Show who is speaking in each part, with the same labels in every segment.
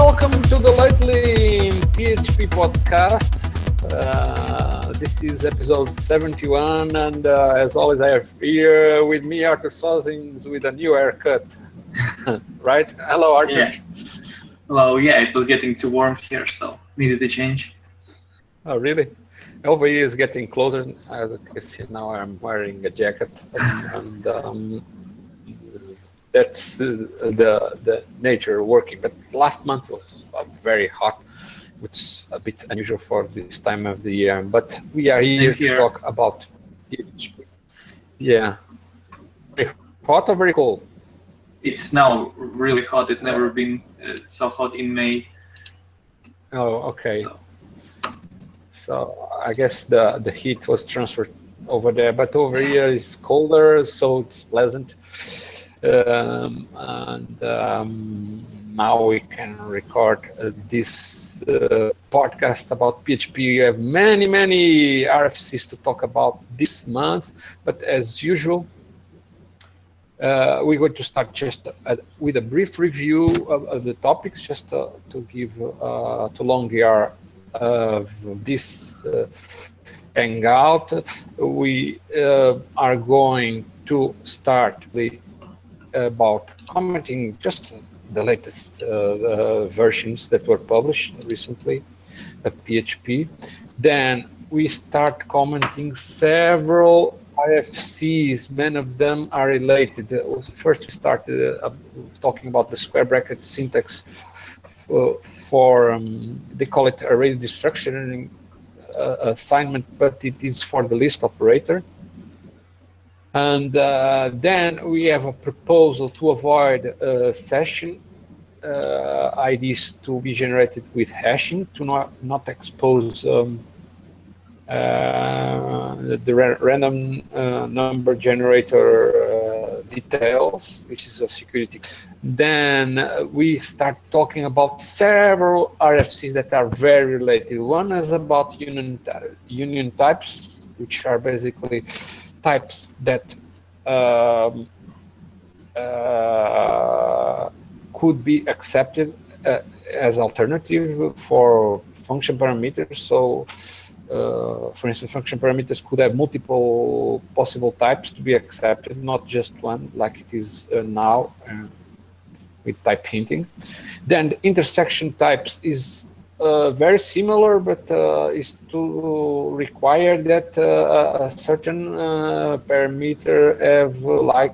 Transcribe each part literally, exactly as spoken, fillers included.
Speaker 1: welcome to the Lately P H P podcast. Uh, this is episode seventy-one, and uh, as always, I have here with me Arthur Sozins with a new haircut. Right? Hello, Arthur.
Speaker 2: Yeah. Well, yeah, it was getting too warm here, so needed a change.
Speaker 1: Oh, really? Over here is getting closer. As you can see, now I'm wearing a jacket, um, and um, that's uh, the the nature working. But last month was uh, very hot, which is a bit unusual for this time of the year. But we are here,
Speaker 2: here.
Speaker 1: to talk about P H P. Yeah, very hot or very cold?
Speaker 2: It's now really hot. It's never been uh, so hot in May.
Speaker 1: Oh, okay.
Speaker 2: So.
Speaker 1: So I guess the the heat was transferred over there, but over here is colder, so it's pleasant. Um, and um, now we can record uh, this uh, podcast about P H P. We have many, many R F Cs to talk about this month, but as usual, uh, we're going to start just uh, with a brief review of, of the topics, just uh, to give uh, to Longiar of this uh, hangout. We uh, are going to start with about commenting just the latest uh, uh, versions that were published recently of P H P. Then we start commenting several R F Cs. Many of them are related. First, we started uh, talking about the square bracket syntax for, for um, they call it array destruction uh, assignment, but it is for the list operator. And uh, then we have a proposal to avoid uh, session uh, I Ds to be generated with hashing, to not, not expose um, uh, the ra random uh, number generator uh, details, which is a security. Then uh, we start talking about several R F Cs that are very related. One is about union, union types, which are basically types that um, uh, could be accepted uh, as alternative for function parameters. So, uh, for instance, function parameters could have multiple possible types to be accepted, not just one, like it is uh, now uh, with type hinting. Then the intersection types is Uh, very similar, but uh, is to require that uh, a certain uh, parameter have uh, like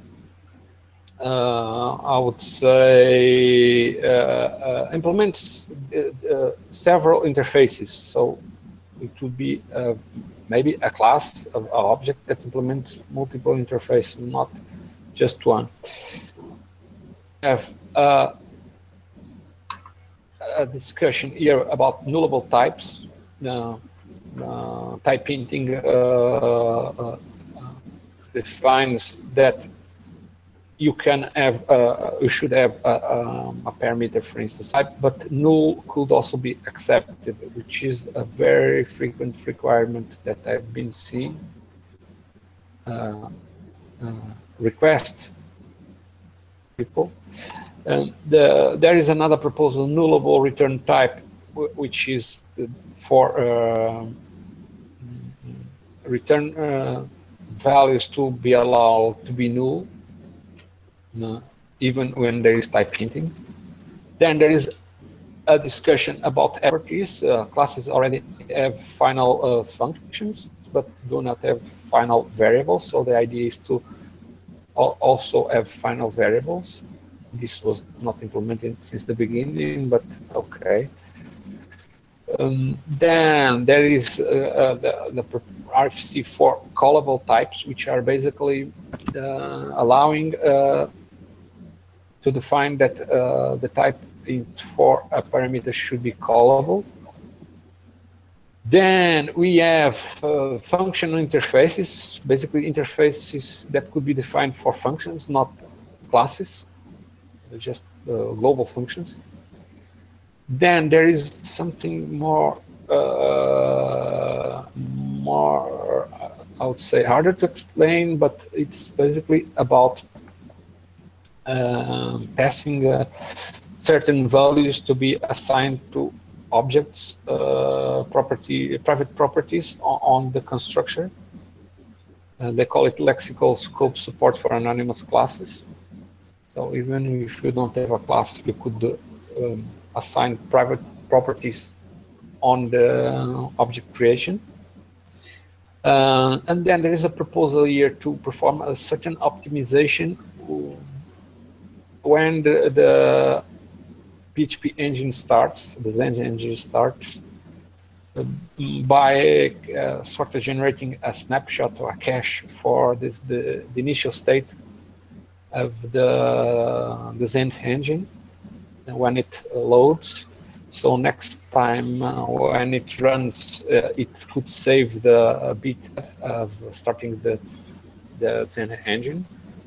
Speaker 1: uh, I would say uh, uh, implements uh, several interfaces. So it would be uh, maybe a class of an object that implements multiple interfaces, not just one. Have uh, a discussion here about nullable types, uh, uh, type hinting uh, uh, defines that you can have, uh, you should have a, um, a parameter, for instance, type, but null could also be accepted, which is a very frequent requirement that I've been seeing. Uh, uh, request people. Um, the, there is another proposal, nullable return type, which is for uh, return uh, values to be allowed to be null, uh, even when there is type hinting. Then there is a discussion about properties. Uh, classes already have final uh, functions, but do not have final variables. So the idea is to also have final variables. This was not implemented since the beginning, but okay. Um, then there is uh, uh, the, the R F C for callable types, which are basically uh, allowing uh, to define that uh, the type for a parameter should be callable. Then we have uh, functional interfaces, basically interfaces that could be defined for functions, not classes. Just uh, global functions. Then there is something more, uh, more, I would say, harder to explain, but it's basically about um, passing uh, certain values to be assigned to objects, uh, property, private properties on, on the constructor. Uh, they call it lexical scope support for anonymous classes. So even if you don't have a class, you could uh, um, assign private properties on the object creation. Uh, and then there is a proposal here to perform a certain optimization when the, the P H P engine starts, the Zen engine starts, uh, by uh, sort of generating a snapshot or a cache for this, the, the initial state of the, the Zen engine when it loads. So next time uh, when it runs, uh, it could save the uh, bit of starting the, the Zen engine.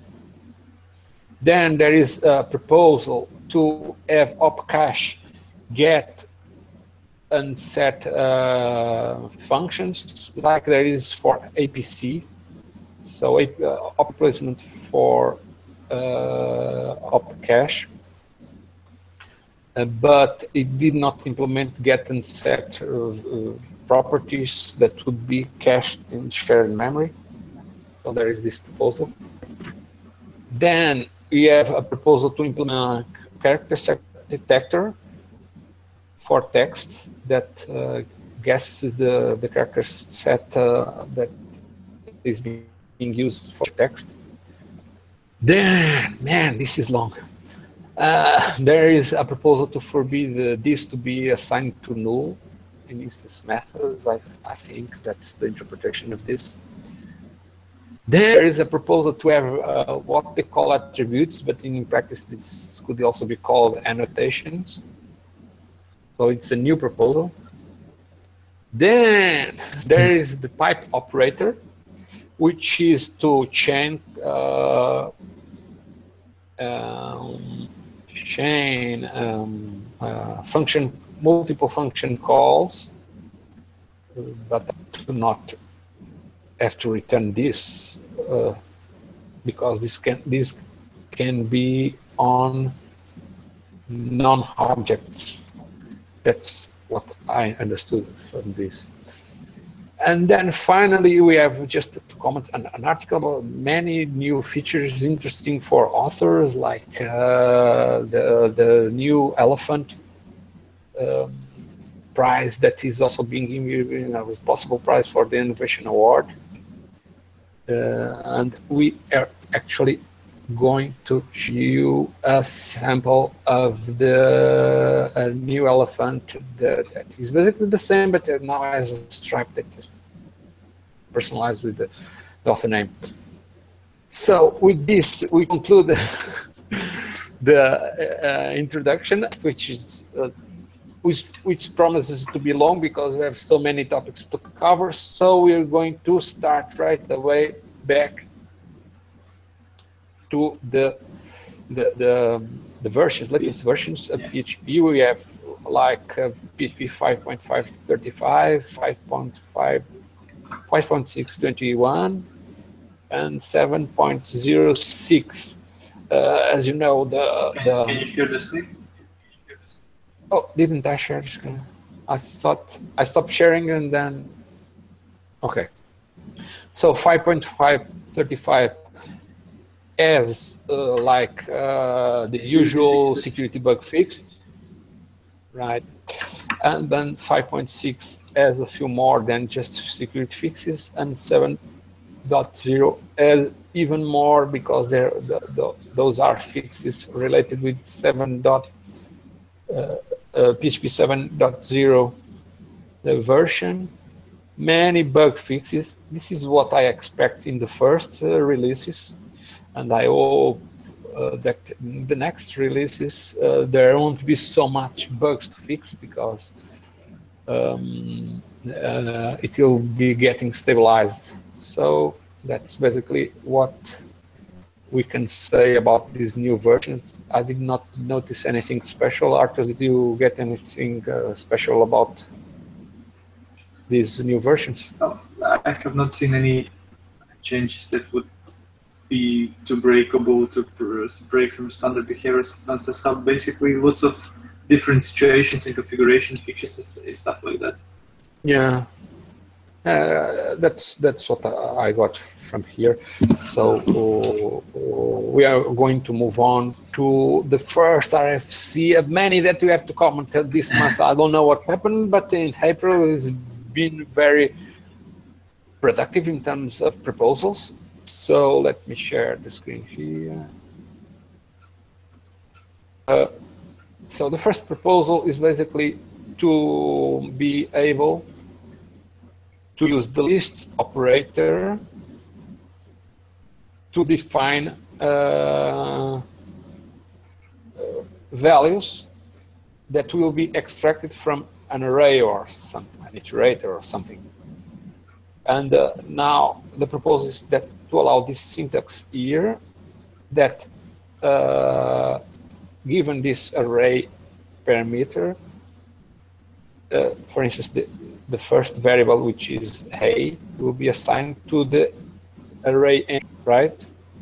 Speaker 1: Then there is a proposal to have opcache get and set uh, functions like there is for A P C. So uh, op replacement for uh, opcache. Uh, but it did not implement get and set uh, uh, properties that would be cached in shared memory. So there is this proposal. Then we have a proposal to implement a character set detector for text that uh, guesses the, the character set uh, that is being used for text. Then, man, this is long. Uh, there is a proposal to forbid uh, this to be assigned to null in instance methods. I, I think that's the interpretation of this. There is a proposal to have uh, what they call attributes, but in practice this could also be called annotations. So it's a new proposal. Then there is the pipe operator, which is to chain uh, um, chain um, uh, function, multiple function calls, but do not have to return this uh, because this can this can be on non-objects. That's what I understood from this. And then finally, we have just to comment an, an article about many new features interesting for authors, like uh, the, the new elephant um, prize that is also being given as a possible prize for the Innovation Award. Uh, and we are actually going to show you a sample of the a new elephant that, that is basically the same, but now has a stripe that is personalized with the, the author name. So with this, we conclude the uh, introduction, which is uh, which, which promises to be long because we have so many topics to cover. So we're going to start right away back to the the the, the versions, latest versions of P H P. We have like uh, P H P five point five thirty-five, five point five, five point six twenty-one, and seven point oh six. Uh, as you know, the
Speaker 2: Can,
Speaker 1: the.
Speaker 2: can you share the screen?
Speaker 1: Oh, didn't I share the screen? I thought I stopped sharing and then. Okay. So five point five thirty-five as uh, like uh, the usual security bug fix, right? And then five point six as a few more than just security fixes, and seven point oh as even more because they're, the, the, those are fixes related with seven. Uh, uh, P H P seven point oh the version. Many bug fixes. This is what I expect in the first uh, releases. And I hope uh, that the next releases, uh, there won't be so much bugs to fix because um, uh, it will be getting stabilized. So that's basically what we can say about these new versions. I did not notice anything special. Arthur, did you get anything uh, special about these new versions?
Speaker 2: No, I have not seen any changes that would be too breakable to break some standard behaviors and stuff. Basically, lots of different situations and configuration features and stuff like that.
Speaker 1: Yeah, uh, that's that's what I got from here. So uh, we are going to move on to the first R F C of many that we have to comment this month. I don't know what happened, but in April has been very productive in terms of proposals. So let me share the screen here. Uh, so the first proposal is basically to be able to use the list operator to define uh, values that will be extracted from an array or some an iterator or something. And uh, now the proposal is that to allow this syntax here, that uh, given this array parameter, uh, for instance, the, the first variable, which is a, will be assigned to the array n, right?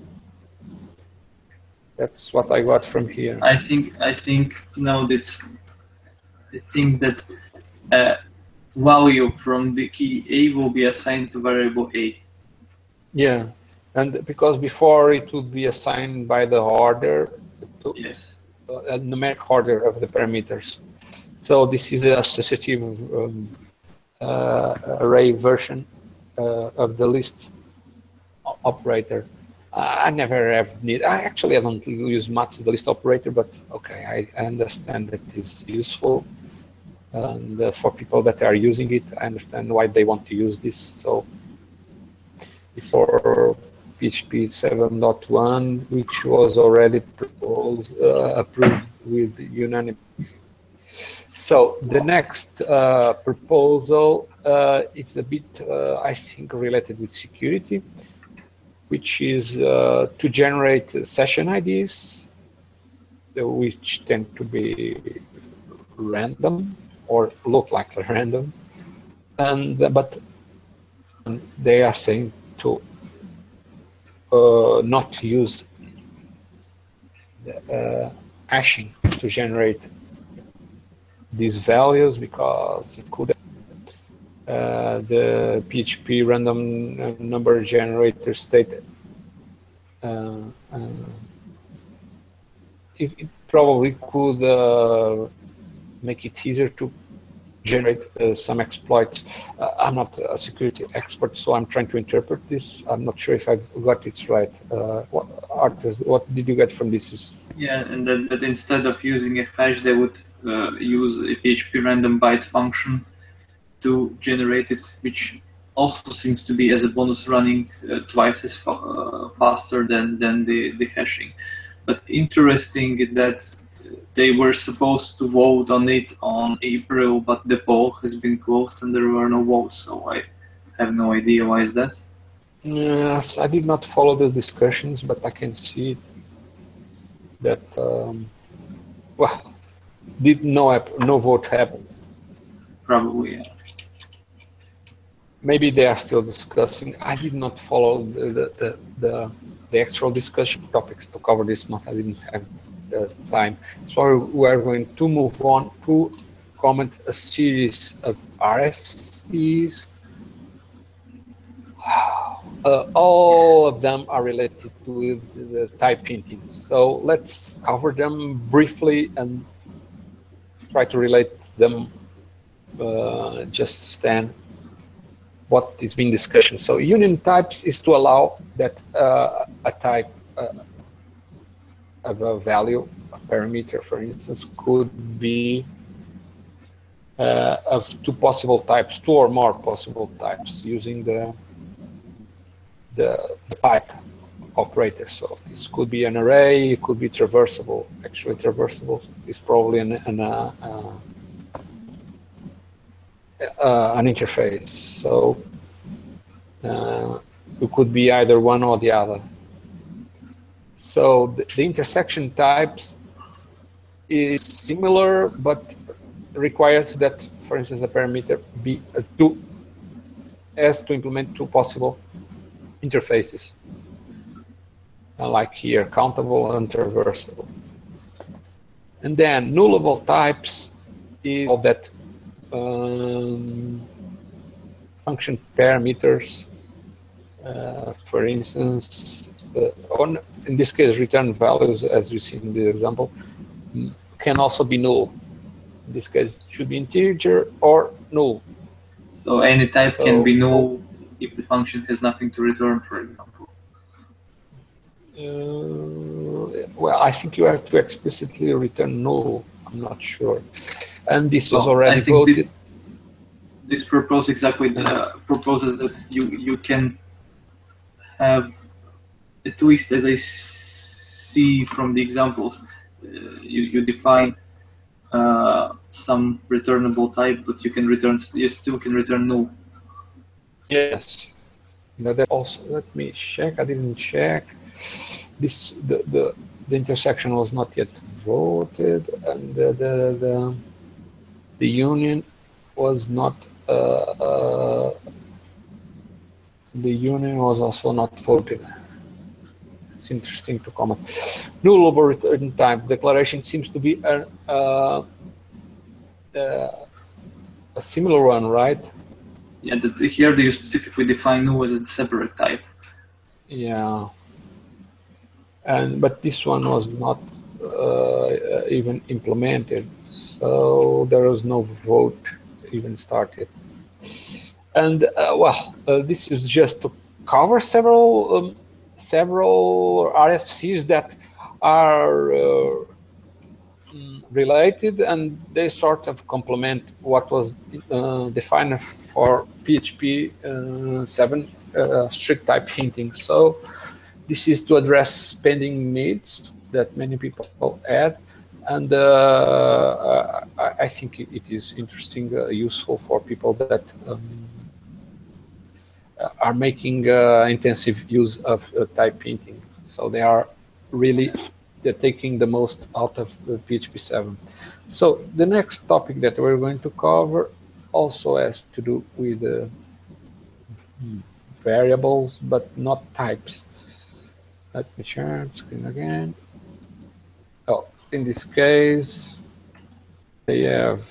Speaker 1: That's what I got from here.
Speaker 2: I think I think no, that's I think that uh, value from the key a will be assigned to variable a.
Speaker 1: Yeah, and because before it would be assigned by the order, to,
Speaker 2: yes,
Speaker 1: a numeric order of the parameters. So this is a associative um, uh, array version uh, of the list operator. I never have need. I actually I don't use much of the list operator, but okay, I, I understand that it's useful, and uh, for people that are using it, I understand why they want to use this. So it's for P H P seven point one, which was already proposed, uh, approved with unanimity. So the next uh, proposal uh, is a bit, uh, I think, related with security, which is uh, to generate session I Ds, which tend to be random or look like random, and but they are saying to uh, not use uh, hashing to generate these values because it could uh, the P H P random number generator state uh, uh, it, it probably could uh, make it easier to generate uh, some exploits. Uh, I'm not a security expert, so I'm trying to interpret this. I'm not sure if I've got it right. Uh, what, Arthur, what did you get from this?
Speaker 2: Yeah, and that, that instead of using a hash, they would uh, use a P H P random byte function to generate it, which also seems to be as a bonus running uh, twice as fa uh, faster than, than the, the hashing. But interesting that they were supposed to vote on it on April, but the poll has been closed and there were no votes, so I have no idea why is that.
Speaker 1: Yes, I did not follow the discussions, but I can see that, um, well, did no, no vote happen?
Speaker 2: Probably, yeah.
Speaker 1: Maybe they are still discussing. I did not follow the, the, the, the, the actual discussion topics to cover this month. I didn't have the time. So we are going to move on to comment a series of R F Cs. Uh, all of them are related with the type hinting. So let's cover them briefly and try to relate them uh, just then what is being discussed. So union types is to allow that uh, a type uh, of a value, a parameter, for instance, could be uh, of two possible types, two or more possible types using the the, the pipe operator. So this could be an array, it could be traversable. Actually, traversable is probably an an, uh, uh, uh, an interface. So uh, it could be either one or the other. So the, the intersection types is similar, but requires that, for instance, a parameter be a two has to implement two possible interfaces. uh, like here, countable and traversable. And then nullable types is all that um, function parameters, uh, for instance, uh, on, in this case, return values, as you see in the example, can also be null. In this case, it should be integer or null.
Speaker 2: So any type
Speaker 1: So,
Speaker 2: can be null if the function has nothing to return, for example.
Speaker 1: Uh, well, I think you have to explicitly return null. I'm not sure. And this was
Speaker 2: Well,
Speaker 1: already
Speaker 2: I think
Speaker 1: voted.
Speaker 2: This, this propose exactly uh, proposes that you you can have, at least as I see from the examples, uh, you you define uh, some returnable type, but you can return you still can return null.
Speaker 1: Yes. Now that also, let me check. I didn't check. This the the, the intersection was not yet voted, and the the the, the union was not. Uh, uh, the union was also not voted. It's interesting to comment. Nullable return type declaration seems to be a uh, uh, a similar one, right?
Speaker 2: Yeah, the, here do you specifically define null as a separate type?
Speaker 1: Yeah. And but this one was not uh, even implemented, so there was no vote even started. And uh, well, uh, this is just to cover several um, several R F Cs that are uh, related, and they sort of complement what was uh, defined for P H P uh, seven uh, strict type hinting. So this is to address pending needs that many people had, and uh, I, I think it is interesting, uh, useful for people that um, are making uh, intensive use of uh, type hinting. So they are really they're taking the most out of uh, P H P seven. So the next topic that we're going to cover also has to do with uh, variables, but not types. Let me share the screen again. Oh, in this case, they have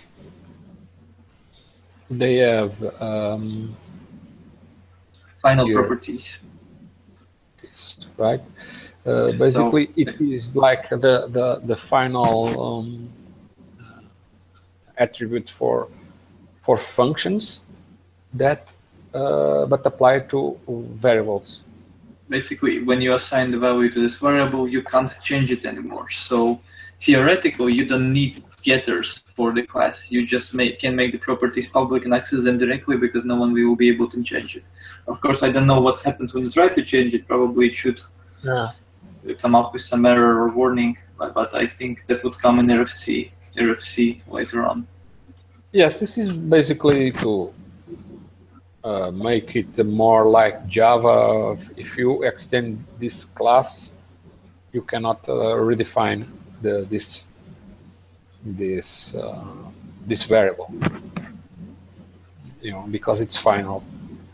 Speaker 1: they have um,
Speaker 2: Final
Speaker 1: here,
Speaker 2: properties.
Speaker 1: this, right? Uh, basically, so, it is like the the the final um, attribute for for functions that uh, but apply to variables.
Speaker 2: Basically, when you assign the value to this variable, you can't change it anymore. So theoretically, you don't need getters for the class. You just make, can make the properties public and access them directly because no one will be able to change it. Of course, I don't know what happens when you try to change it. Probably it should yeah. come up with some error or warning, but, but I think that would come in R F C, R F C later on.
Speaker 1: Yes, this is basically to uh, make it more like Java. If you extend this class, you cannot uh, redefine the this this uh, this variable, you know, because it's final.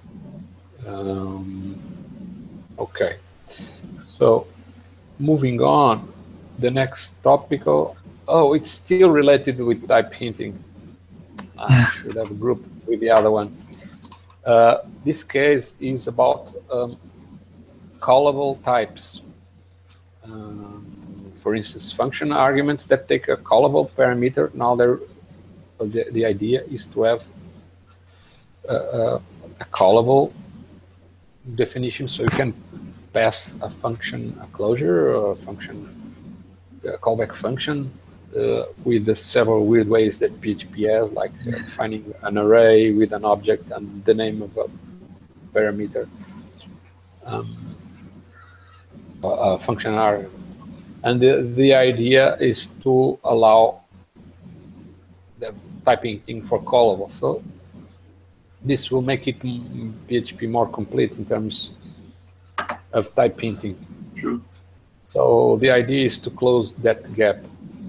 Speaker 1: Um, okay, so moving on, the next topic. Oh, it's still related with type hinting. I should have grouped with the other one. Uh, this case is about um, callable types. Um, for instance, function arguments that take a callable parameter. Now, the, the idea is to have a, a, a callable definition, so you can pass a function, a closure, or a function, a callback function, uh, with the several weird ways that P H P has, like uh, defining an array with an object and the name of a parameter, um, a, a function argument. And the, the idea is to allow the typing thing for callable. So this will make it P H P more complete in terms of type hinting.
Speaker 2: True.
Speaker 1: So the idea is to close that gap.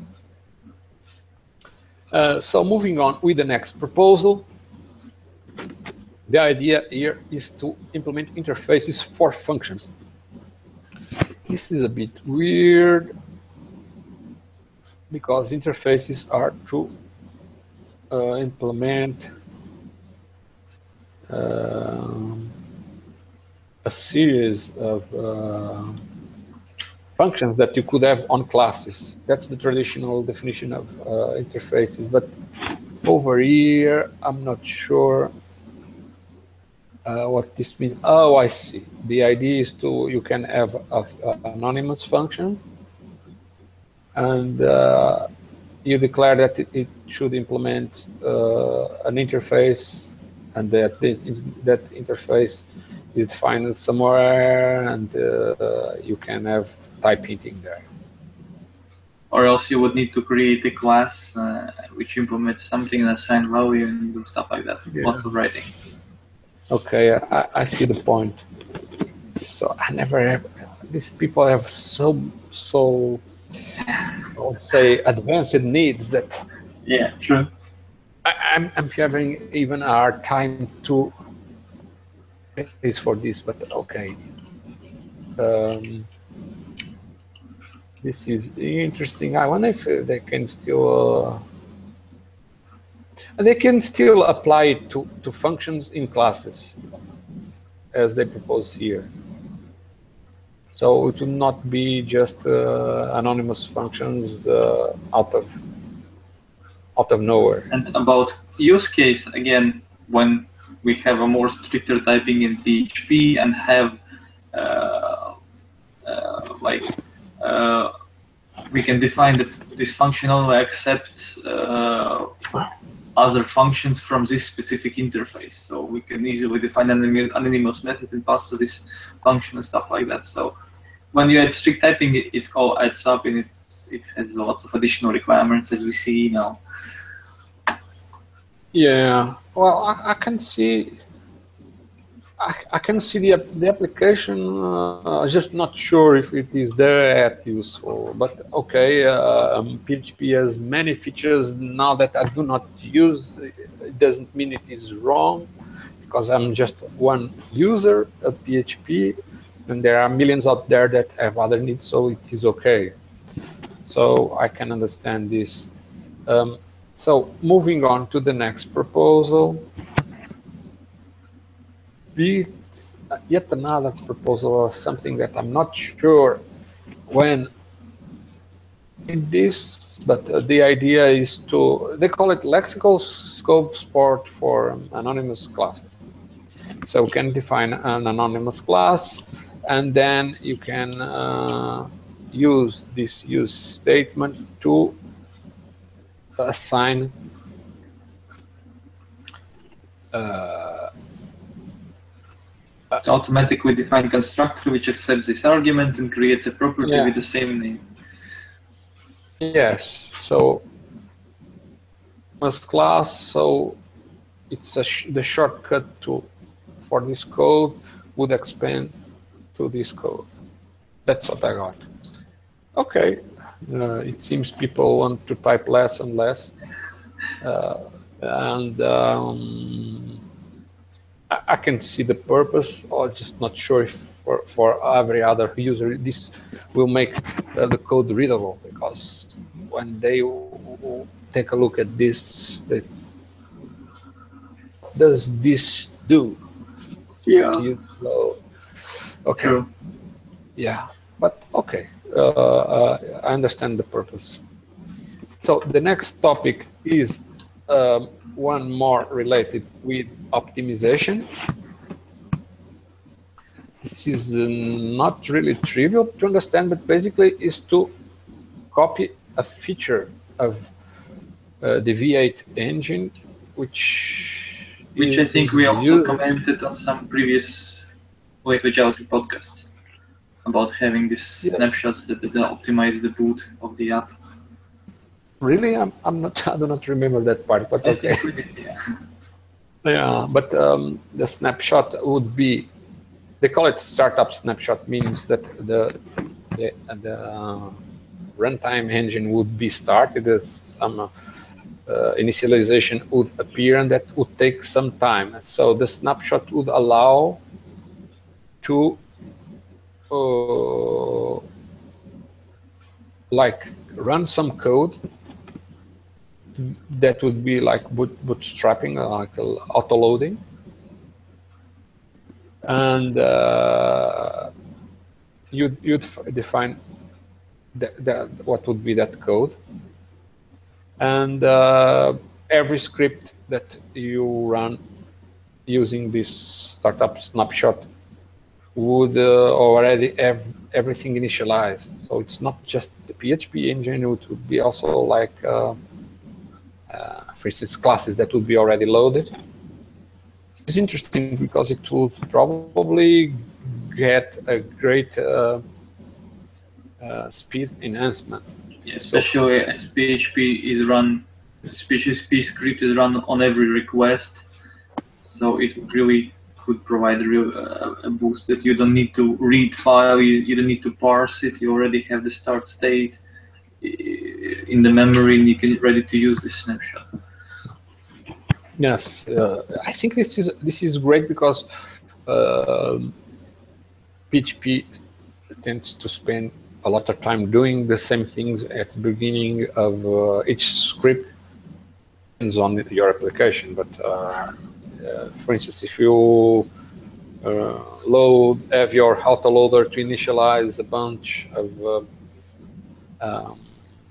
Speaker 1: Uh, so moving on with the next proposal, the idea here is to implement interfaces for functions. this is a bit weird because interfaces are to uh, implement uh, a series of uh, functions that you could have on classes. That's the traditional definition of uh, interfaces. But over here, I'm not sure uh, what this means. Oh, I see. The idea is to, you can have an anonymous function, and uh, you declare that it, it should implement uh, an interface, and that that interface is defined somewhere, and uh, you can have type hinting there.
Speaker 2: Or else you would need to create a class uh, which implements something and assign value and do stuff like that. Yeah. Lots of writing.
Speaker 1: Okay, I, I see the point. So I never have, these people have so, so, I would say, advanced needs that.
Speaker 2: Yeah, true.
Speaker 1: I, I'm, I'm having even a hard time to is for this, but okay. Um, this is interesting. I wonder if they can still uh, they can still apply it to, to functions in classes as they propose here. So it will not be just uh, anonymous functions uh, out of out of nowhere.
Speaker 2: And about use case, again, when we have a more stricter typing in P H P and have uh, uh, like uh, we can define that this function only accepts uh, other functions from this specific interface. So we can easily define an anonymous method and pass to this function and stuff like that. So when you add strict typing, it, it all adds up, and it's, it has lots of additional requirements, as we see now.
Speaker 1: Yeah, well, I, I can see, I, I can see the the application. Uh, just not sure if it is that useful. But okay, uh, um, P H P has many features now that I do not use. It doesn't mean it is wrong, because I'm just one user of P H P, and there are millions out there that have other needs, so it is okay. So I can understand this. Um, So moving on to the next proposal, be yet another proposal of something that I'm not sure when in this, but uh, the idea is to, they call it lexical scope support for um, anonymous classes. So we can define an anonymous class, and then you can uh, use this use statement to assign Uh,
Speaker 2: uh, automatically define constructor which accepts this argument and creates a property yeah. with the same name.
Speaker 1: Yes, so as class, so it's a sh the shortcut to for this code would expand to this code. That's what I got. Okay, uh, it seems people want to type less and less. Uh, and um, I, I can see the purpose, or just not sure if for, for every other user this will make uh, the code readable, because when they take a look at this, they, what does this do?
Speaker 2: Yeah.
Speaker 1: You know, okay. True. Yeah, but okay, uh, uh, I understand the purpose. So the next topic is Uh, one more related with optimization. This is uh, not really trivial to understand, but basically is to copy a feature of uh, the V eight engine, which
Speaker 2: which I think we also commented on some previous Wave JavaScript podcasts about having these yeah. snapshots that, that optimize the boot of the app.
Speaker 1: Really, I'm, I'm not. I do not remember that part, but okay. Yeah, yeah but um, the snapshot would be. They call it startup snapshot, means that the the, the uh, runtime engine would be started, as some uh, initialization would appear, and that would take some time. So the snapshot would allow to uh, like run some code that would be like boot, bootstrapping, like auto loading, and uh, you'd you'd define the, the, what would be that code, and uh, every script that you run using this startup snapshot would uh, already have everything initialized. So it's not just the P H P engine, it would be also like, uh, uh, for instance, classes that would be already loaded. It's interesting because it will probably get a great uh, uh, speed enhancement.
Speaker 2: Yeah, especially so, as P H P is run, P H P script is run on every request, so it really could provide a real uh, a boost that you don't need to read file, you, you don't need to parse it, you already have the start state in the memory and you can ready to use this snapshot.
Speaker 1: Yes, uh, I think this is this is great because uh, P H P tends to spend a lot of time doing the same things at the beginning of uh, each script. Depends on your application, but uh, uh, for instance, if you uh, load, have your autoloader to initialize a bunch of uh, um,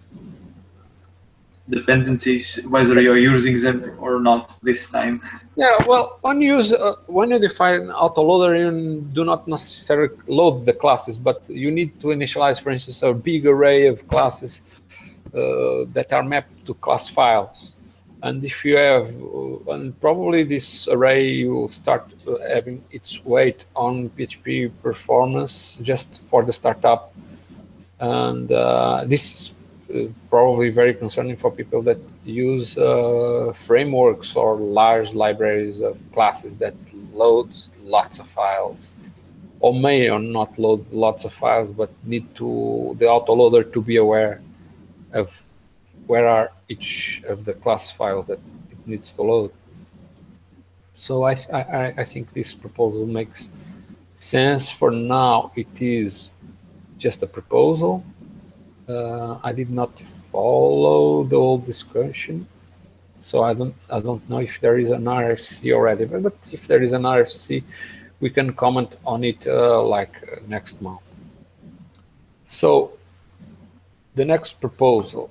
Speaker 2: dependencies, whether you're using them or not this time.
Speaker 1: Yeah, well, when you use uh, when you define autoloader, you do not necessarily load the classes, but you need to initialize, for instance, a big array of classes uh, that are mapped to class files. And if you have, uh, and probably this array will start uh, having its weight on P H P performance just for the startup, and uh, this is Uh, probably very concerning for people that use uh, frameworks or large libraries of classes that load lots of files, or may or not load lots of files, but need to the autoloader to be aware of where are each of the class files that it needs to load. So I, I, I think this proposal makes sense. For now, it is just a proposal. Uh, I did not follow the whole discussion, so I don't I don't know if there is an R F C already. But, but if there is an R F C, we can comment on it uh, like uh, next month. So the next proposal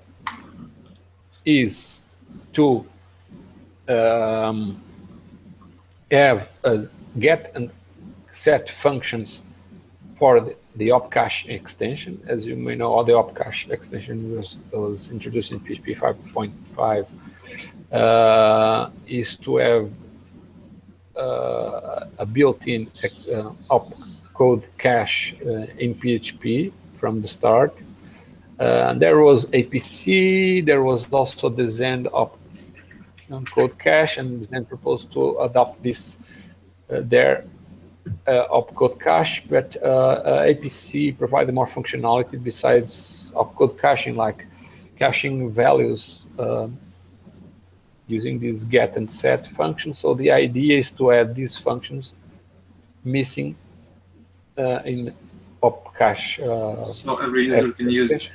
Speaker 1: is to um, have a get and set functions for the, the opcache extension. As you may know, the opcache extension was, was introduced in P H P five point five, uh, is to have uh, a built-in uh, opcode cache uh, in P H P from the start. Uh, there was A P C, there was also the Zend opcode cache, and Zend proposed to adopt this uh, there. Uh, opcode cache, but uh, uh, A P C provided more functionality besides opcode caching, like caching values uh, using these get and set functions. So the idea is to add these functions missing uh, in opcache. Uh,
Speaker 2: so every user can use it.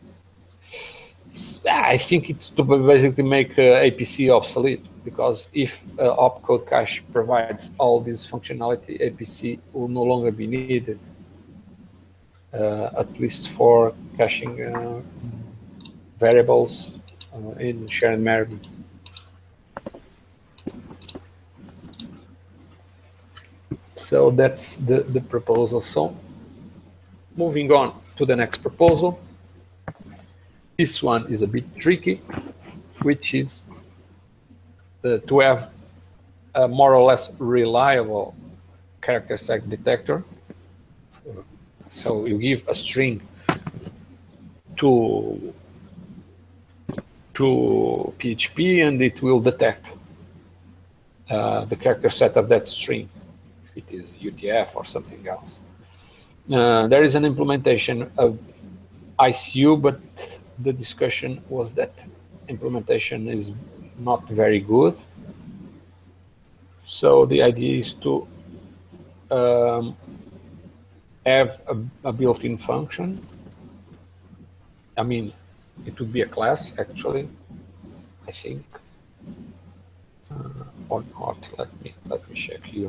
Speaker 1: I think it's to basically make uh, A P C obsolete, because if uh, opcode cache provides all this functionality, A P C will no longer be needed, uh, at least for caching uh, variables uh, in shared memory. So that's the, the proposal. So moving on to the next proposal. This one is a bit tricky, which is uh, to have a more or less reliable character set detector. So you give a string to, to P H P and it will detect uh, the character set of that string, if it is U T F or something else. Uh, there is an implementation of I C U, but the discussion was that implementation is not very good. So the idea is to um, have a, a built-in function. I mean, it would be a class, actually, I think. Uh, or not. Let me let me check here.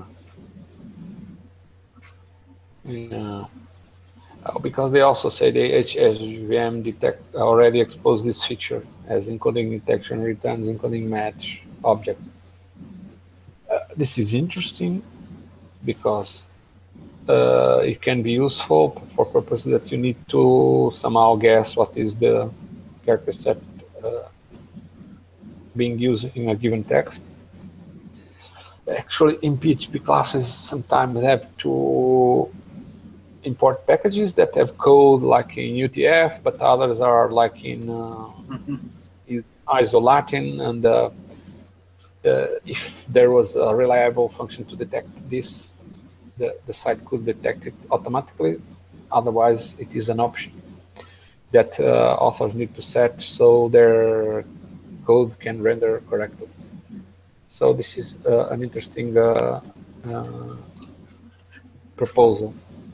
Speaker 1: Yeah. Uh, because they also say the H V M detect already exposed this feature as encoding detection returns encoding match object. Uh, this is interesting because uh, it can be useful for purposes that you need to somehow guess what is the character set uh, being used in a given text. Actually, in P H P classes, sometimes have to import packages that have code like in U T F, but others are like in, uh,
Speaker 2: Mm-hmm.
Speaker 1: in isolatin. And uh, uh, if there was a reliable function to detect this, the, the site could detect it automatically. Otherwise, it is an option that uh, authors need to set so their code can render correctly. So this is uh, an interesting uh, uh, proposal.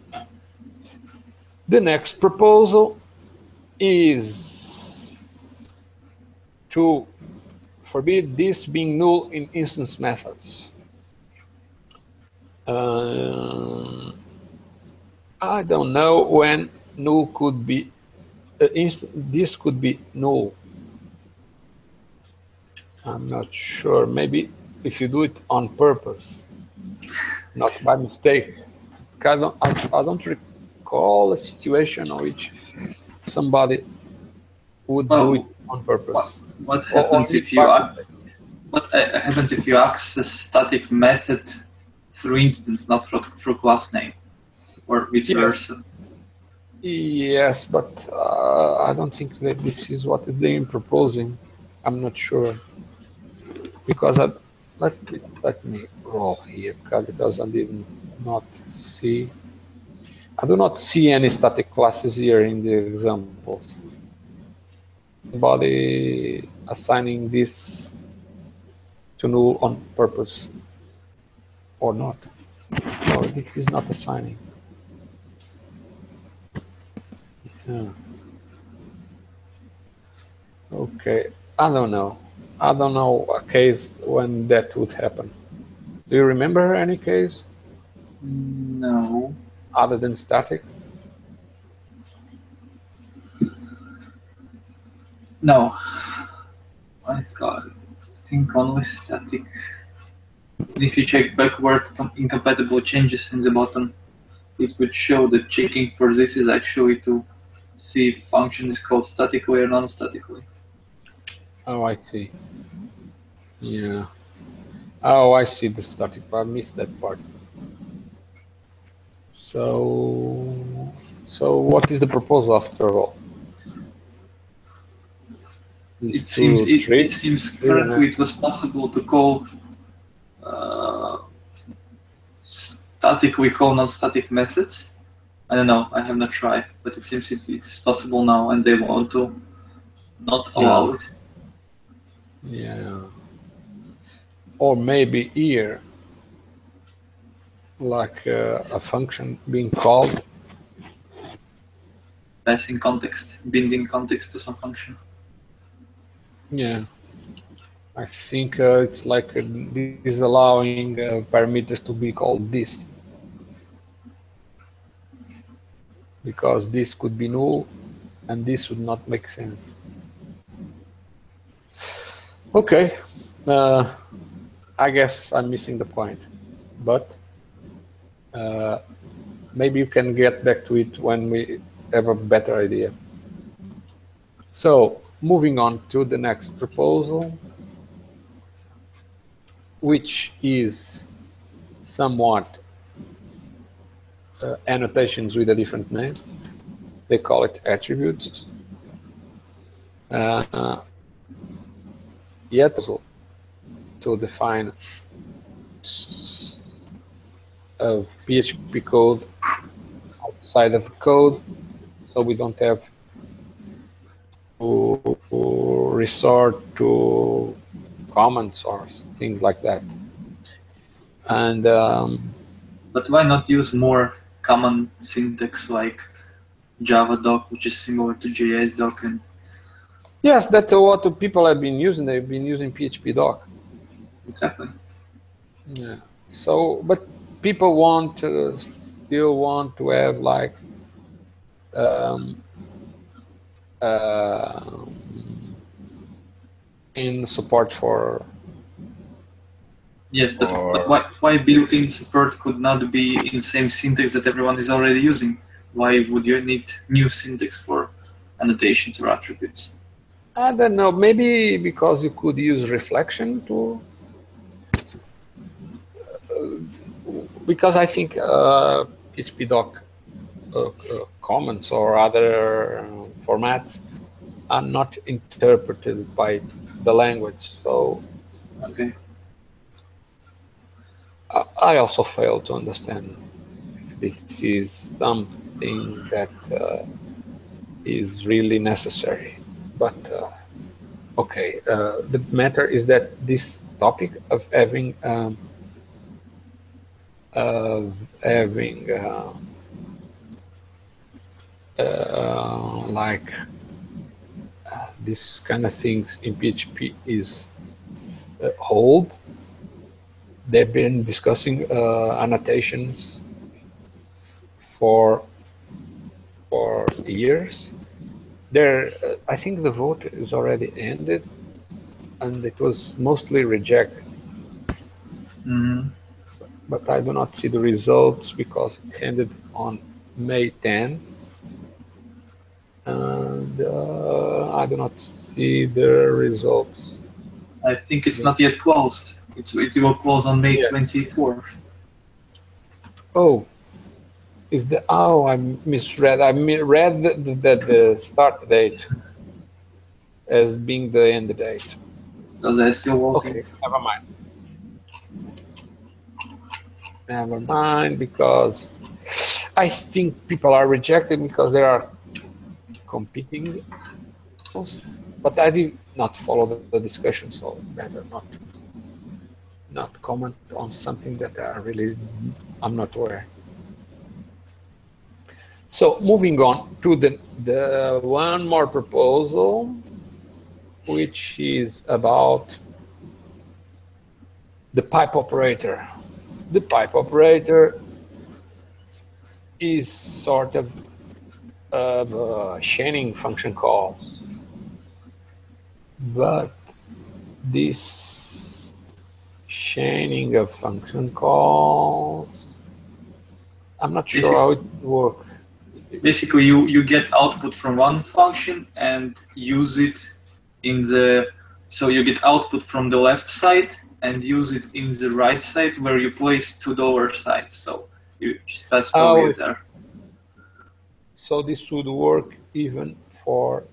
Speaker 1: The next proposal is to forbid this being null in instance methods. Uh, I don't know when null could be, uh, this could be null. I'm not sure. Maybe if you do it on purpose, not by mistake. I don't, I, I don't recall a situation in which somebody would
Speaker 2: Well,
Speaker 1: do it on purpose.
Speaker 2: What, what
Speaker 1: or, or
Speaker 2: happens if you
Speaker 1: by
Speaker 2: ac-
Speaker 1: mistake.
Speaker 2: what uh, happens if you access static method through instance, not through, through class name, or vice
Speaker 1: Yes.
Speaker 2: versa?
Speaker 1: Yes, but uh, I don't think that this is what they're proposing. I'm not sure because I, let me let me roll here because I did not see. I do not see any static classes here in the examples. Somebody assigning this to null on purpose or not? No, this is not assigning. Yeah. Okay, I don't know. I don't know a case when that would happen. Do you remember any case?
Speaker 2: No.
Speaker 1: Other than static?
Speaker 2: No. I think only static. If you check backward incompatible changes in the bottom, it would show that checking for this is actually to see if function is called statically or non-statically.
Speaker 1: Oh, I see. Yeah. Oh, I see the static part. I missed that part. So, so what is the proposal after all?
Speaker 2: It seems it, it seems currently it was possible to call uh, statically call non-static methods. I don't know. I have not tried, but it seems it, it's possible now, and they want to not allow
Speaker 1: yeah.
Speaker 2: it.
Speaker 1: Yeah. Or maybe here, like uh, a function being called.
Speaker 2: Passing context, binding context to some function.
Speaker 1: Yeah. I think uh, it's like uh, disallowing uh, parameters to be called this. Because this could be null and this would not make sense. Okay. Uh, I guess I'm missing the point, but uh, maybe you can get back to it when we have a better idea. So moving on to the next proposal, which is somewhat uh, annotations with a different name. They call it attributes. Uh, yet to define of P H P code outside of code, so we don't have to resort to comments or things like that. And um,
Speaker 2: but why not use more common syntax like Javadoc, which is similar to JSDoc. And
Speaker 1: yes, that's what people have been using. They've been using P H P doc.
Speaker 2: Exactly.
Speaker 1: Yeah. So, but people want to still want to have like um, uh, in support for.
Speaker 2: Yes, but,
Speaker 1: for
Speaker 2: but why, why built-in support could not be in the same syntax that everyone is already using? Why would you need new syntax for annotations or attributes?
Speaker 1: I don't know. Maybe because you could use reflection to. Uh, because I think uh, P H P doc uh, uh, comments or other uh, formats are not interpreted by the language. So
Speaker 2: okay.
Speaker 1: I, I also fail to understand if this is something that uh, is really necessary. But uh, okay, uh, the matter is that this topic of having um, of having uh, uh, like uh, this kind of things in P H P is uh, hold. They've been discussing uh, annotations for for years. There, uh, I think the vote is already ended, and it was mostly rejected.
Speaker 2: Mm-hmm.
Speaker 1: But I do not see the results because it ended on May tenth, and uh, I do not see the results.
Speaker 2: I think it's not yet closed. It's, it will close on May
Speaker 1: Yes.
Speaker 2: twenty-fourth.
Speaker 1: Oh, is the oh I misread. I read the, the, the start date as being the end date.
Speaker 2: So they're still working.
Speaker 1: Okay, never mind. Never mind, because I think people are rejected because there are competing, but I did not follow the, the discussion, so better not not comment on something that I really I'm not aware. So moving on to the the one more proposal, which is about the pipe operator. The pipe operator is sort of of uh, chaining function calls, but this chaining of function calls, I'm not sure how it works.
Speaker 2: Basically, you, you get output from one function and use it in the, so you get output from the left side and use it in the right side where you place two dollar signs. So you just pass
Speaker 1: Oh,
Speaker 2: over there.
Speaker 1: So this would work even for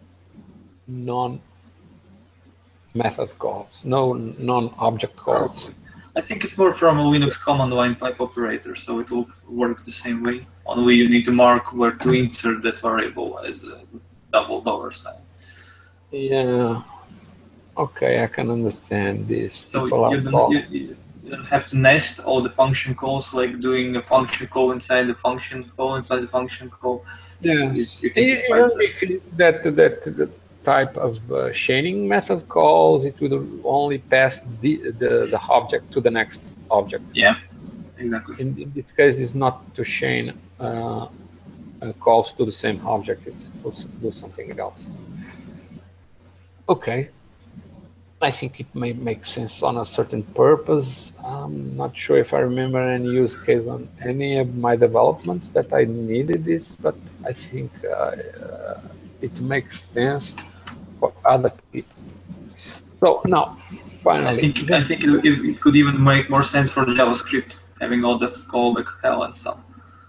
Speaker 1: non-method calls, no non-object calls.
Speaker 2: I think it's more from a Linux command line pipe operator, so it will work the same way. Only you need to mark where to insert that variable as a double dollar sign.
Speaker 1: Yeah. Okay, I can understand this.
Speaker 2: So
Speaker 1: People
Speaker 2: you
Speaker 1: are
Speaker 2: don't, you, you don't have to nest all the function calls, like doing a function call inside the function call inside the function call.
Speaker 1: Yes.
Speaker 2: So you, you
Speaker 1: Even if that that the type of uh, chaining method calls, it would only pass the, the the object to the next object.
Speaker 2: Yeah, exactly.
Speaker 1: In, in this case, it's not to chain uh, uh, calls to the same object. It's to do something else. Okay. I think it may make sense on a certain purpose. I'm not sure if I remember any use case on any of my developments that I needed this, but I think uh, uh, it makes sense for other people. So now, finally,
Speaker 2: I think I think it, it could even make more sense for JavaScript, having all that callback hell and stuff.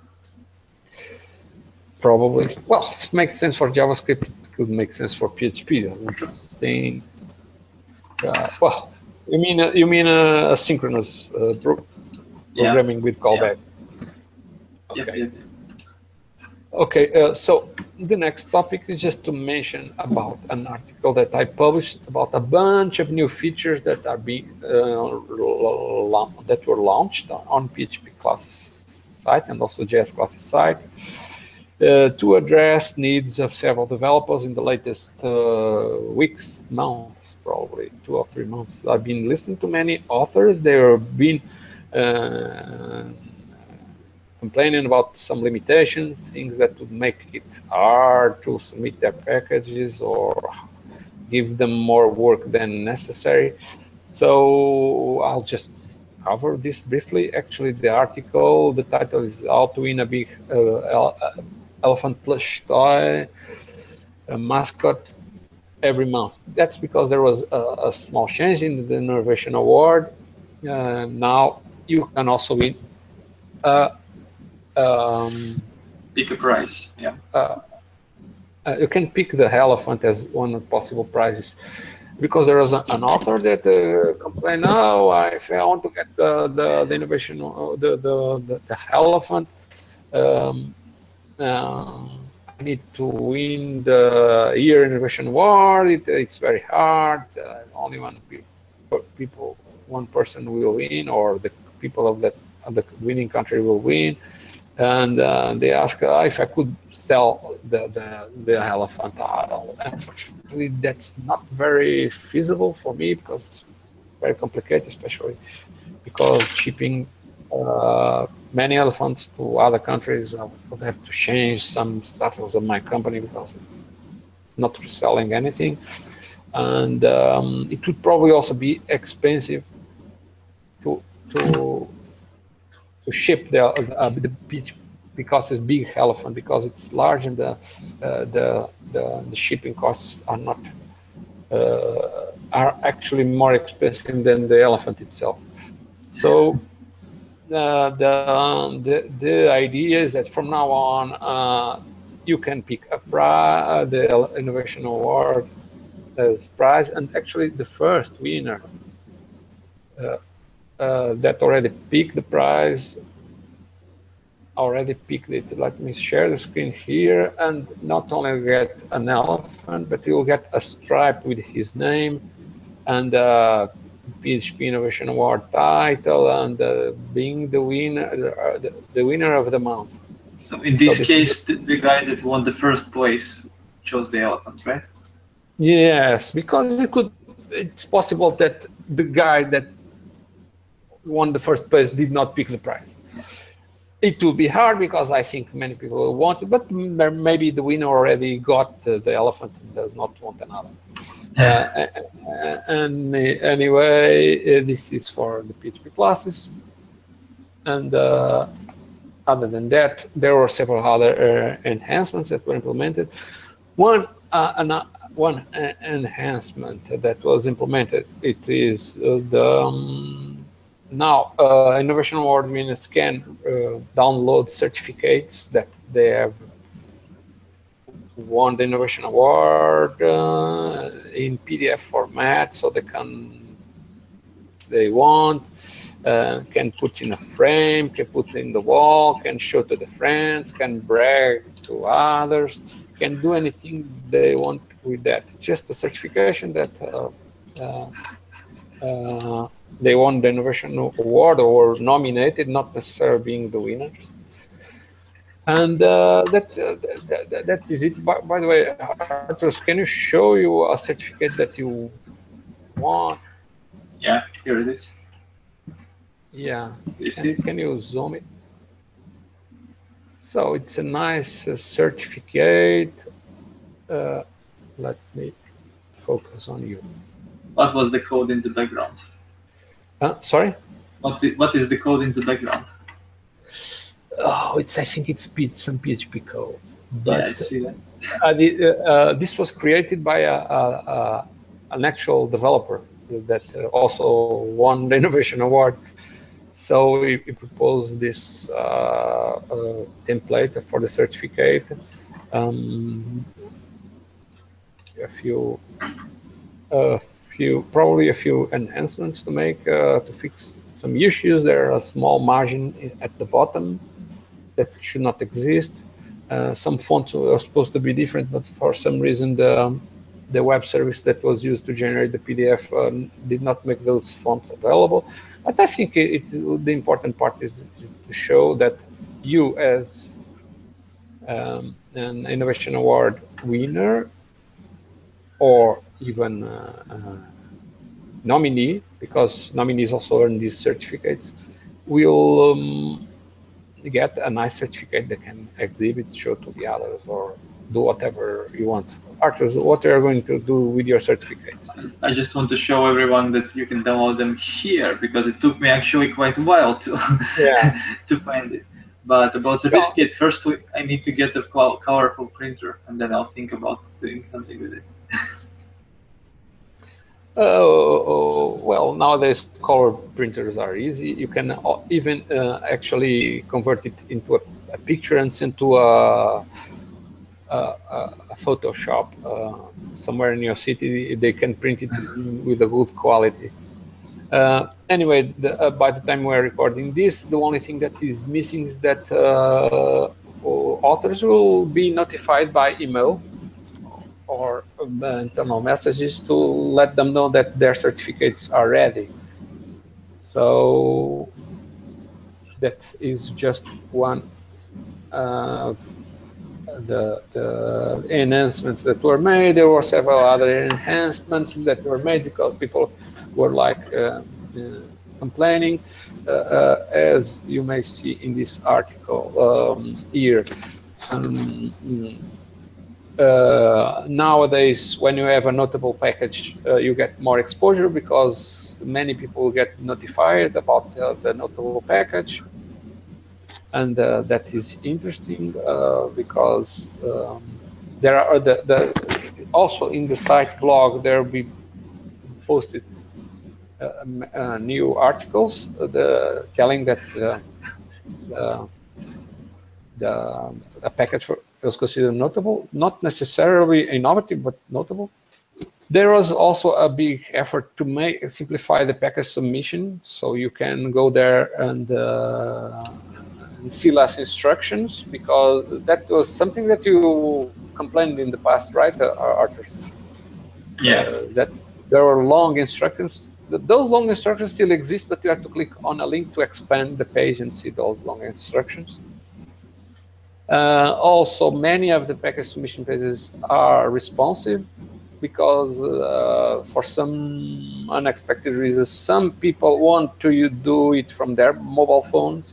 Speaker 1: Probably. Well, it makes sense for JavaScript. It could make sense for P H P. I'm not saying. Uh, well, you mean uh, you mean uh, asynchronous uh, pro programming yeah. with callback?
Speaker 2: Yeah.
Speaker 1: Okay.
Speaker 2: Yep, yep.
Speaker 1: Okay. Uh, so the next topic is just to mention about an article that I published about a bunch of new features that are being uh, that were launched on P H P classes site and also J S classes site uh, to address needs of several developers in the latest uh, weeks, months, probably two or three months. I've been listening to many authors. They have been uh, complaining about some limitations, things that would make it hard to submit their packages or give them more work than necessary. So I'll just cover this briefly. Actually, the article, the title is How to Win a Big uh, Elephant Plush Toy a Mascot Every Month. That's because there was a, a small change in the Innovation Award. Uh, now you can also win uh, um,
Speaker 2: pick a prize, yeah.
Speaker 1: Uh, uh, you can pick the elephant as one of possible prizes, because there was a, an author that uh, complained, oh, if I want to get the, the, the innovation, uh, the, the, the, the elephant, um, uh, I need to win the Year Innovation Award. It, it's very hard. Uh, only one people, one person will win, or the people of that of the winning country will win. And uh, they asked uh, if I could sell the, the, the elephant. Unfortunately, that's not very feasible for me because it's very complicated, especially because shipping uh, many elephants to other countries, I would have to change some status of my company because it's not selling anything. And um, it would probably also be expensive to, to to ship the uh, the beach because it's big elephant, because it's large, and the uh, the, the the shipping costs are not uh, are actually more expensive than the elephant itself. So uh, the, um, the the idea is that from now on uh, you can pick a prize, the Innovation Award as prize, and actually the first winner Uh, Uh, that already picked the prize, already picked it. Let me share the screen here, and not only get an elephant, but you'll get a stripe with his name and uh, P H P Innovation Award title, and uh, being the winner, uh, the, the winner of the month.
Speaker 2: So in this, so this case,
Speaker 1: the,
Speaker 2: the guy that won the first place chose the elephant, right?
Speaker 1: Yes, because it could. It's possible that the guy that won the first place did not pick the prize. It will be hard because I think many people will want it, but maybe the winner already got uh, the elephant and does not want another. uh, and anyway, uh, this is for the P H P classes. And uh, other than that, there were several other uh, enhancements that were implemented. One, uh, an, uh, one uh, enhancement that was implemented, it is uh, the um, now, uh, Innovation Award winners can uh, download certificates that they have won the Innovation Award uh, in P D F format, so they can, if they want, uh, can put in a frame, can put in the wall, can show to the friends, can brag to others, can do anything they want with that. Just a certification that uh, uh, uh, they won the Innovation Award or nominated, not necessarily being the winners. And uh, that, uh, that that is it. By, by the way, Arthur, can you show you a certificate that you won?
Speaker 2: Yeah, here it is.
Speaker 1: Yeah.
Speaker 2: You
Speaker 1: can,
Speaker 2: see?
Speaker 1: Can you zoom it? So it's a nice uh, certificate. Uh, let me focus on you.
Speaker 2: What was the code in the background?
Speaker 1: Uh, sorry?
Speaker 2: What the, what is the code in the background?
Speaker 1: Oh, it's I think it's some P H P code. But
Speaker 2: yeah, I see that.
Speaker 1: Uh, the, uh, this was created by a, a, a, an actual developer that uh, also won the Innovation Award. So we, we proposed this uh, uh, template for the certificate. Um, a few. Uh, few, probably a few enhancements to make uh, to fix some issues. There are a small margin at the bottom that should not exist. Uh, some fonts are supposed to be different, but for some reason the the web service that was used to generate the P D F um, did not make those fonts available. But I think it, it, the important part is to show that you as um, an Innovation Award winner, or even uh, uh, nominee, because nominees also earn these certificates, will um, get a nice certificate they can exhibit, show to the others, or do whatever you want. Artur, what are you going to do with your certificate?
Speaker 2: I just want to show everyone that you can download them here, because it took me actually quite a while to
Speaker 1: Yeah.
Speaker 2: to find it. But about certificate, first we, I need to get a colorful printer, and then I'll think about doing something with it.
Speaker 1: Uh, well, nowadays color printers are easy. You can even uh, actually convert it into a, a picture and send to a, a, a Photoshop uh, somewhere in your city. They can print it with a good quality. Uh, anyway, the, uh, by the time we're recording this, the only thing that is missing is that uh, authors will be notified by email or uh, internal messages to let them know that their certificates are ready. So that is just one of the, the enhancements that were made. There were several other enhancements that were made because people were like uh, uh, complaining, uh, uh, as you may see in this article um, here. Um, Uh, nowadays, when you have a notable package, uh, you get more exposure because many people get notified about uh, the notable package. And uh, that is interesting uh, because um, there are the, the also in the site blog, there will be posted uh, uh, new articles uh, the, telling that uh, uh, the, the package for, was considered notable, not necessarily innovative, but notable. There was also a big effort to make simplify the package submission, so you can go there and, uh, and see less instructions, because that was something that you complained in the past, right, uh, Artur?
Speaker 2: Yeah.
Speaker 1: Uh, that there were long instructions. Those long instructions still exist, but you have to click on a link to expand the page and see those long instructions. Uh, also, many of the package submission pages are responsive because uh, for some unexpected reasons, some people want to you do it from their mobile phones.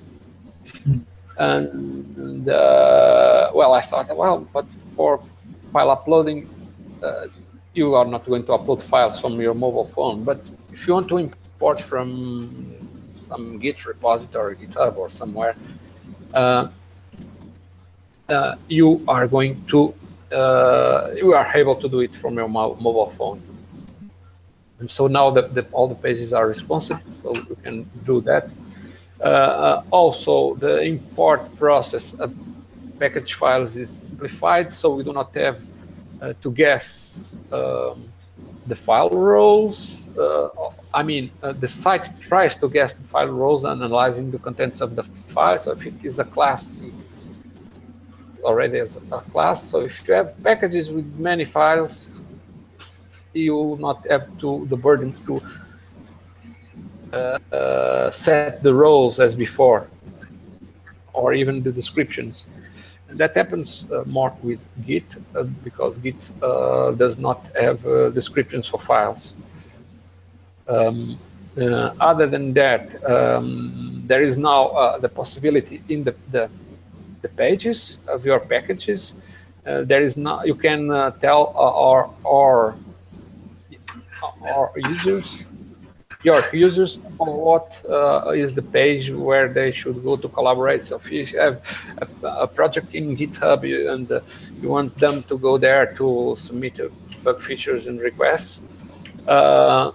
Speaker 1: And uh, well, I thought, well, but for file uploading, uh, you are not going to upload files from your mobile phone. But if you want to import from some Git repository, GitHub or somewhere, uh, Uh, you are going to, uh, you are able to do it from your mo mobile phone. And so now that the, all the pages are responsive, so you can do that. Uh, also, the import process of package files is simplified, so we do not have uh, to guess um, the file roles. Uh, I mean, uh, the site tries to guess the file roles, analyzing the contents of the file. So if it is a class, already as a class. So if you have packages with many files, you will not have to the burden to uh, uh, set the roles as before, or even the descriptions. And that happens uh, more with Git uh, because Git uh, does not have uh, descriptions for files. Um, uh, other than that, um, there is now uh, the possibility in the, the the pages of your packages. Uh, there is not, you can uh, tell uh, our, our, our users, your users, what uh, is the page where they should go to collaborate. So if you have a, a project in GitHub and uh, you want them to go there to submit uh, bug features and requests, uh,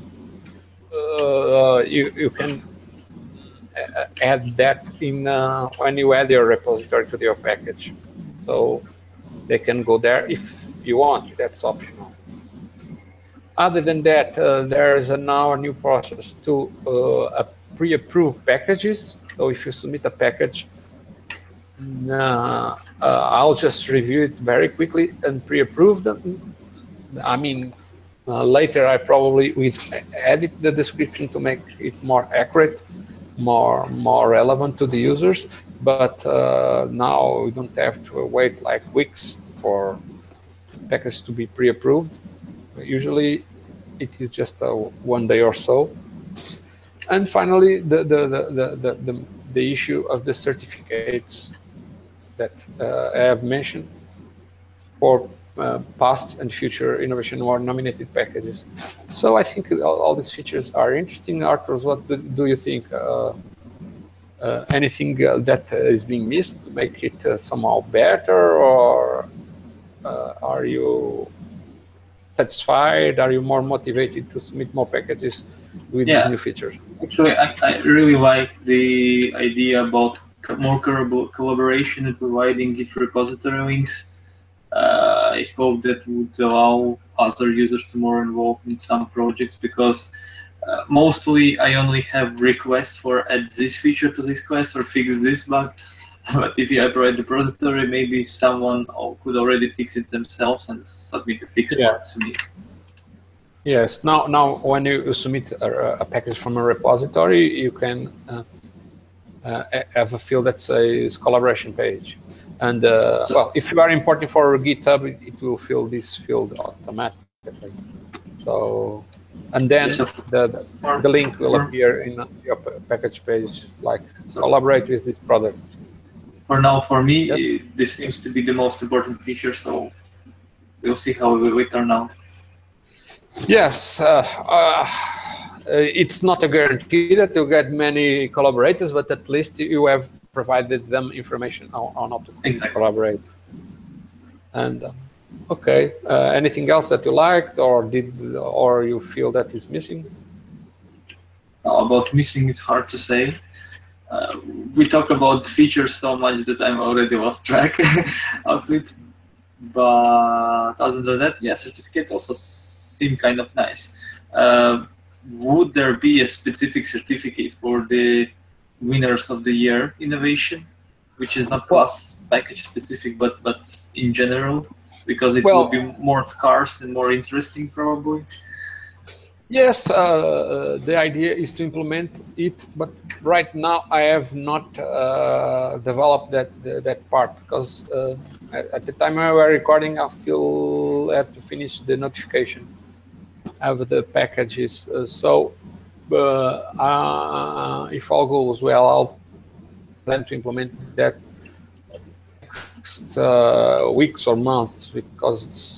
Speaker 1: uh, you, you can add that in uh, when you add your repository to your package. So they can go there if you want, that's optional. Other than that, uh, there is a now a new process to uh, pre-approve packages. So if you submit a package, uh, uh, I'll just review it very quickly and pre-approve them. I mean, uh, later I probably will edit the description to make it more accurate, more more relevant to the users, but uh, now we don't have to wait like weeks for packages to be pre-approved. Usually it is just uh, one day or so. And finally, the, the, the, the, the, the issue of the certificates that uh, I have mentioned for uh, past and future Innovation Award nominated packages. So I think all, all these features are interesting. Arthur, what do, do you think? Uh, uh, anything uh, that is being missed to make it uh, somehow better, or uh, are you satisfied? Are you more motivated to submit more packages with
Speaker 2: yeah.
Speaker 1: these new features?
Speaker 2: Actually, I, I really like the idea about more collaboration and providing Git repository links. Uh, I hope that would allow other users to more involved in some projects, because uh, mostly I only have requests for add this feature to this class or fix this bug. But if you provide the repository, maybe someone could already fix it themselves and submit a fix
Speaker 1: yeah.
Speaker 2: to me.
Speaker 1: Yes. Now, now, when you submit a, a package from a repository, you can uh, uh, have a field that says collaboration page. And uh, so, well, if you are importing for GitHub, it, it will fill this field automatically. So, and then
Speaker 2: so
Speaker 1: the, the the link will
Speaker 2: for,
Speaker 1: appear in your package page, like so, collaborate with this product.
Speaker 2: For now, for me,
Speaker 1: yep.
Speaker 2: it, this seems to be the most important feature. So we'll see how it will turn out.
Speaker 1: Yes, uh, uh, it's not a guarantee that you'll get many collaborators, but at least you have provided them information on, on how to exactly. collaborate. And uh, okay, uh, anything else that you liked, or did, or you feel that is missing?
Speaker 2: Now, about missing, it's hard to say. Uh, we talk about features so much that I'm already lost track of it. But other than that, yeah, certificates also seem kind of nice. Uh, would there be a specific certificate for the winners of the year innovation, which is not class package specific, but but in general, because it
Speaker 1: well,
Speaker 2: will be more scarce and more interesting probably?
Speaker 1: Yes, uh, the idea is to implement it, but right now I have not uh, developed that that part, because uh, at the time we were recording, I still have to finish the notification of the packages. Uh, so uh, uh, if all goes well, I'll plan to implement that next uh, weeks or months, because it's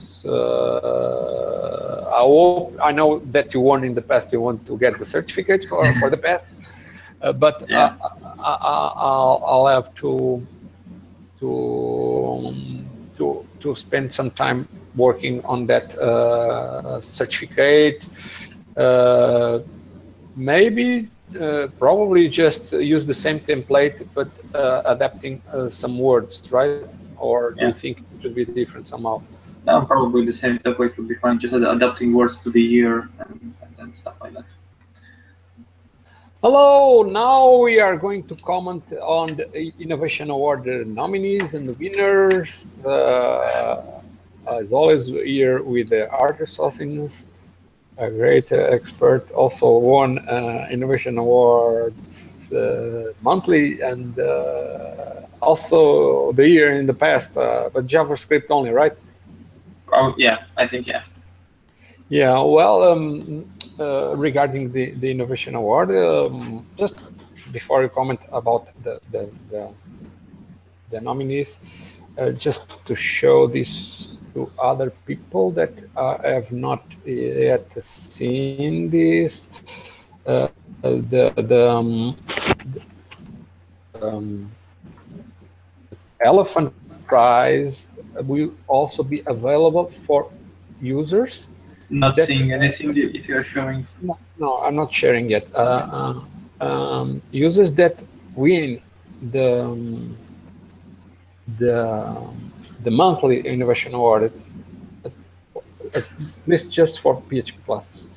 Speaker 1: Uh, I hope, I know that you won in the past. You want to get the certificate for for the past, uh, but yeah. uh, I, I, I'll, I'll have to to to to spend some time working on that uh, certificate. Uh, maybe, uh, probably just use the same template, but uh, adapting uh, some words, right? Or do yeah. you think it should be different somehow?
Speaker 2: No, probably the same template would be fine, just adapting words to the year and, and stuff like that.
Speaker 1: Hello, now we are going to comment on the Innovation Award nominees and the winners. Uh, as always, here with the Arthur Sossinghus, a great uh, expert, also won uh, Innovation Awards uh, monthly, and uh, also the year in the past, uh, but JavaScript only, right?
Speaker 2: Oh, yeah, I think, yeah.
Speaker 1: Yeah, well, um, uh, regarding the, the Innovation Award, um, just before you comment about the, the, the, the nominees, uh, just to show this to other people that uh, have not yet seen this, uh, the, the, um, the um, Elephant Prize will also be available for users.
Speaker 2: Not that, seeing anything if you're showing.
Speaker 1: No, no, I'm not sharing yet. Uh, uh, um, users that win the um, the the monthly Innovation Award, at, at least just for P H P classes.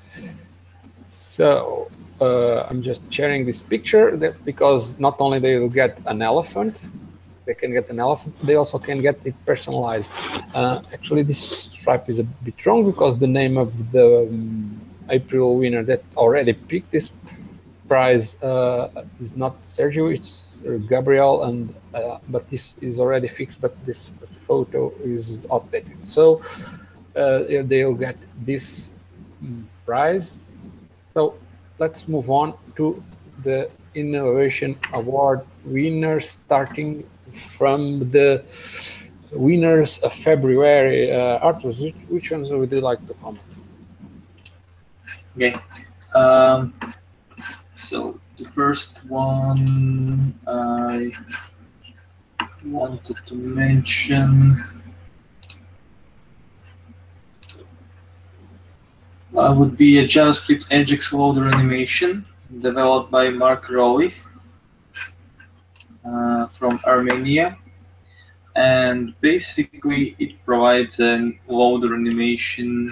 Speaker 1: So uh, I'm just sharing this picture that because not only they will get an elephant. They can get an elephant. They also can get it personalized. Uh, actually, this stripe is a bit wrong because the name of the um, April winner that already picked this prize uh, is not Sergio, it's Gabriel, and uh, but this is already fixed, but this photo is updated. So uh, they'll get this prize. So let's move on to the Innovation Award winners, starting from the winners of February. Uh, Arthur, which ones would you like to comment?
Speaker 2: Okay. Um, so the first one I wanted to mention uh, would be a JavaScript Ajax loader animation developed by Mark Rolich uh, from Armenia. And basically it provides a loader animation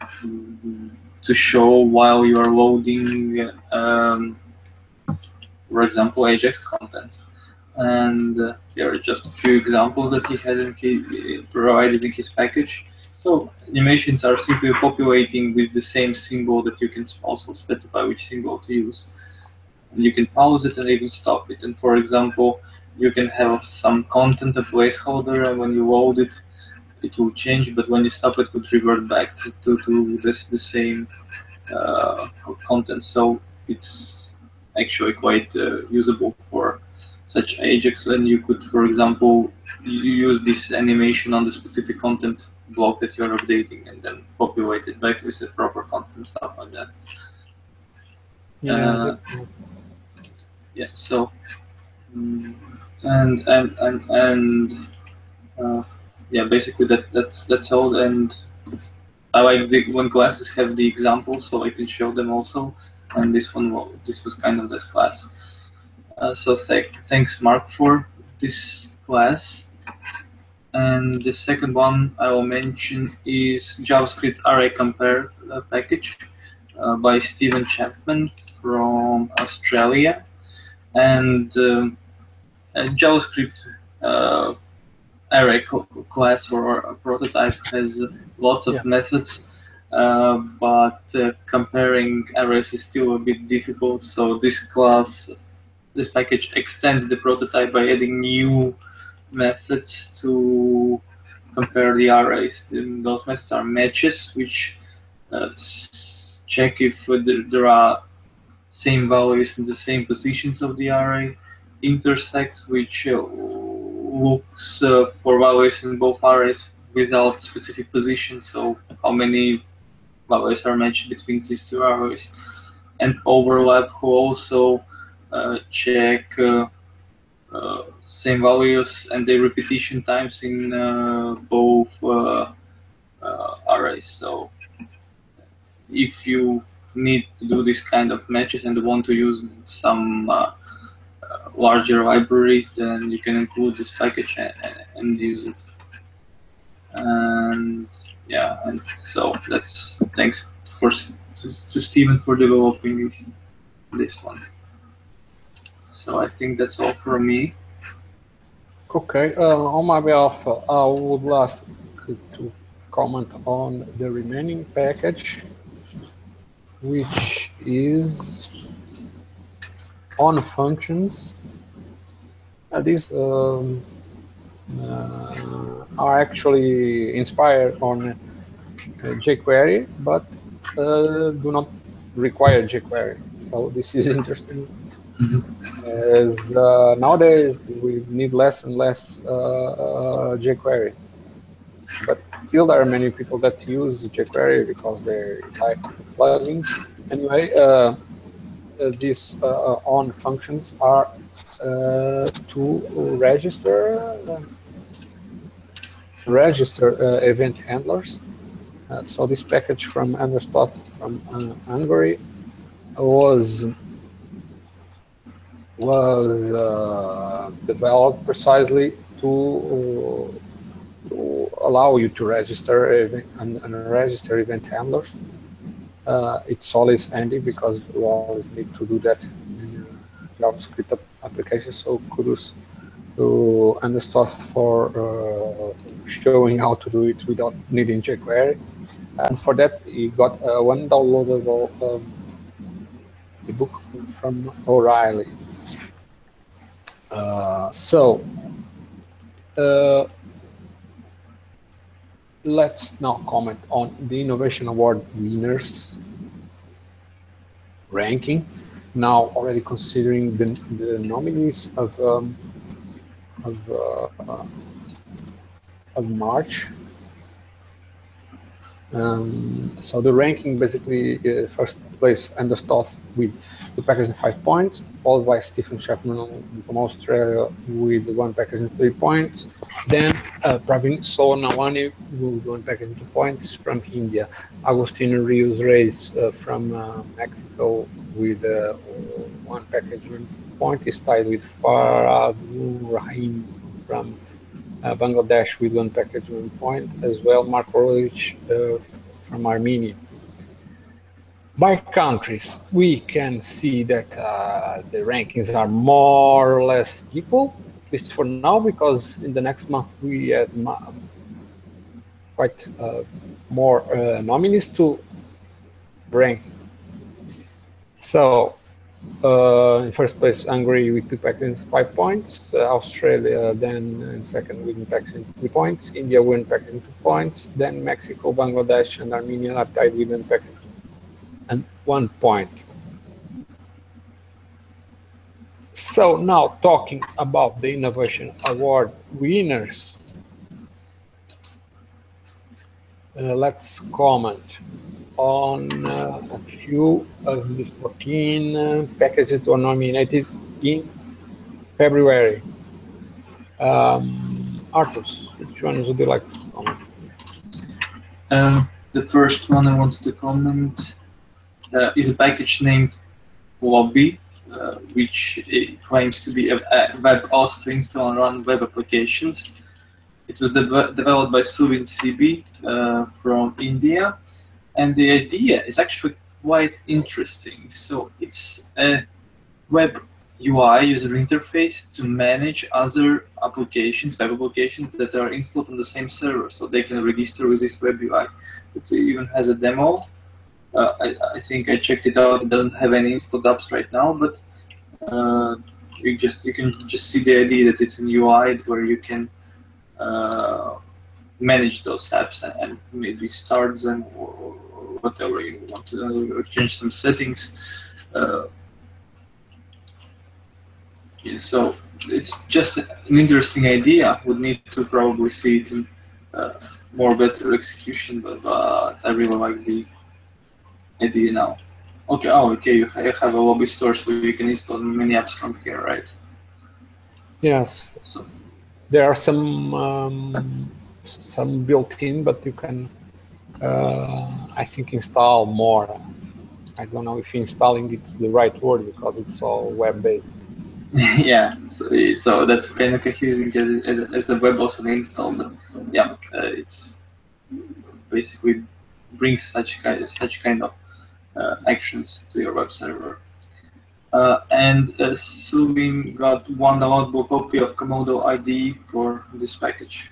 Speaker 2: to show while you are loading, um, for example, Ajax content. And uh, there are just a few examples that he had in his, provided in his package. So animations are simply populating with the same symbol that you can also specify which symbol to use. And you can pause it and even stop it. And for example, you can have some content, a placeholder, and when you load it, it will change, but when you stop it, it would revert back to, to, to this the same uh, content. So it's actually quite uh, usable for such Ajax, and you could, for example, you use this animation on the specific content block that you're updating and then populate it back with the proper content, stuff like that.
Speaker 1: Yeah.
Speaker 2: Uh, yeah. So and and and and uh, yeah, basically that that's that's all. And I like the when classes have the examples, so I can show them also. And this one, well, this was kind of this class. Uh, so th thanks, Mark, for this class. And the second one I will mention is JavaScript Array Compare uh, package uh, by Stephen Chapman from Australia. And um, uh, JavaScript uh, array class or a prototype has lots of yeah. methods, uh, but uh, comparing arrays is still a bit difficult. So this class, this package extends the prototype by adding new methods to compare the arrays. And those methods are matches, which uh, check if there are same values in the same positions of the array. Intersects, which uh, looks uh, for values in both arrays without specific position, so how many values are matched between these two arrays. And overlap, who also uh, check uh, uh, same values and the repetition times in uh, both uh, uh, arrays. So if you need to do this kind of matches and want to use some uh, uh, larger libraries, then you can include this package and, and use it. And yeah, and so that's thanks for to, to Stephen for developing this, this one. So I think that's all for me.
Speaker 1: Okay, uh, on my behalf, uh, I would like to comment on the remaining package, which is on functions. Uh, these um, uh, are actually inspired on uh, jQuery, but uh, do not require jQuery. So this is interesting. Mm-hmm. As uh, nowadays we need less and less uh, uh, jQuery, but still there are many people that use jQuery because they like plugins. Anyway, uh, uh, these uh, on functions are uh, to register uh, register uh, event handlers. Uh, so this package from Anders Toth from uh, Hungary was was uh, developed precisely to, uh, to allow you to register event, and, and register event handlers. Uh, it's always handy because you always need to do that in uh, JavaScript application. So kudos to Anders Toth for uh, showing how to do it without needing jQuery. And for that, he got uh, one downloadable um, the book from O'Reilly. Uh, so uh, let's now comment on the Innovation Award winners ranking. Now, already considering the, the nominees of um, of, uh, of March. Um, so the ranking basically, uh, first place Anders Toth with two packages and five points, followed by Stephen Chapman from Australia with one package and three points. Then uh, Pravin Solanawani with one package and two points from India. Agostino Rios Reis uh, from uh, Mexico with uh, one package and one point is tied with Farad Rahim from Uh, Bangladesh with one package, one point, as well Mark Rolich uh, from Armenia. By countries, we can see that uh, the rankings are more or less equal, at least for now, because in the next month we have quite uh, more uh, nominees to rank. So, Uh, in first place, Hungary with two packages, five points. Uh, Australia then in second with one package, three points. India one package, two points. Then Mexico, Bangladesh, and Armenia are tied with one package and one point. So now talking about the Innovation Award winners, uh, let's comment on uh, a few of the fourteen uh, packages that were nominated in February. Um, Artus, which ones would you like to comment?
Speaker 2: Um, the first one I wanted to comment uh, is a package named Lobby, uh, which it claims to be a, a web host to install and run web applications. It was de developed by Suvin Sibi uh, from India, and the idea is actually quite interesting. So it's a web U I, user interface, to manage other applications, web applications that are installed on the same server, so they can register with this web U I. It even has a demo. Uh, I, I think I checked it out. It doesn't have any installed apps right now, but uh, you just you can just see the idea that it's a U I where you can uh, manage those apps and, and maybe start them or, or whatever you want to do, or change some settings. Uh, yeah, so it's just an interesting idea. Would need to probably see it in uh, more better execution, but uh, I really like the idea now. Okay, oh, okay, you have a lobby store, so you can install many apps from here, right?
Speaker 1: Yes.
Speaker 2: So
Speaker 1: there are some um, some built-in, but you can, uh, I think, install more. I don't know if installing it's the right word because it's all web-based.
Speaker 2: Yeah, so, so that's kind of confusing as, as a web also install, but yeah, uh, it's basically brings such kind such kind of uh, actions to your web server. Uh, and uh, Suvin got one downloadable copy of Komodo I D E for this package.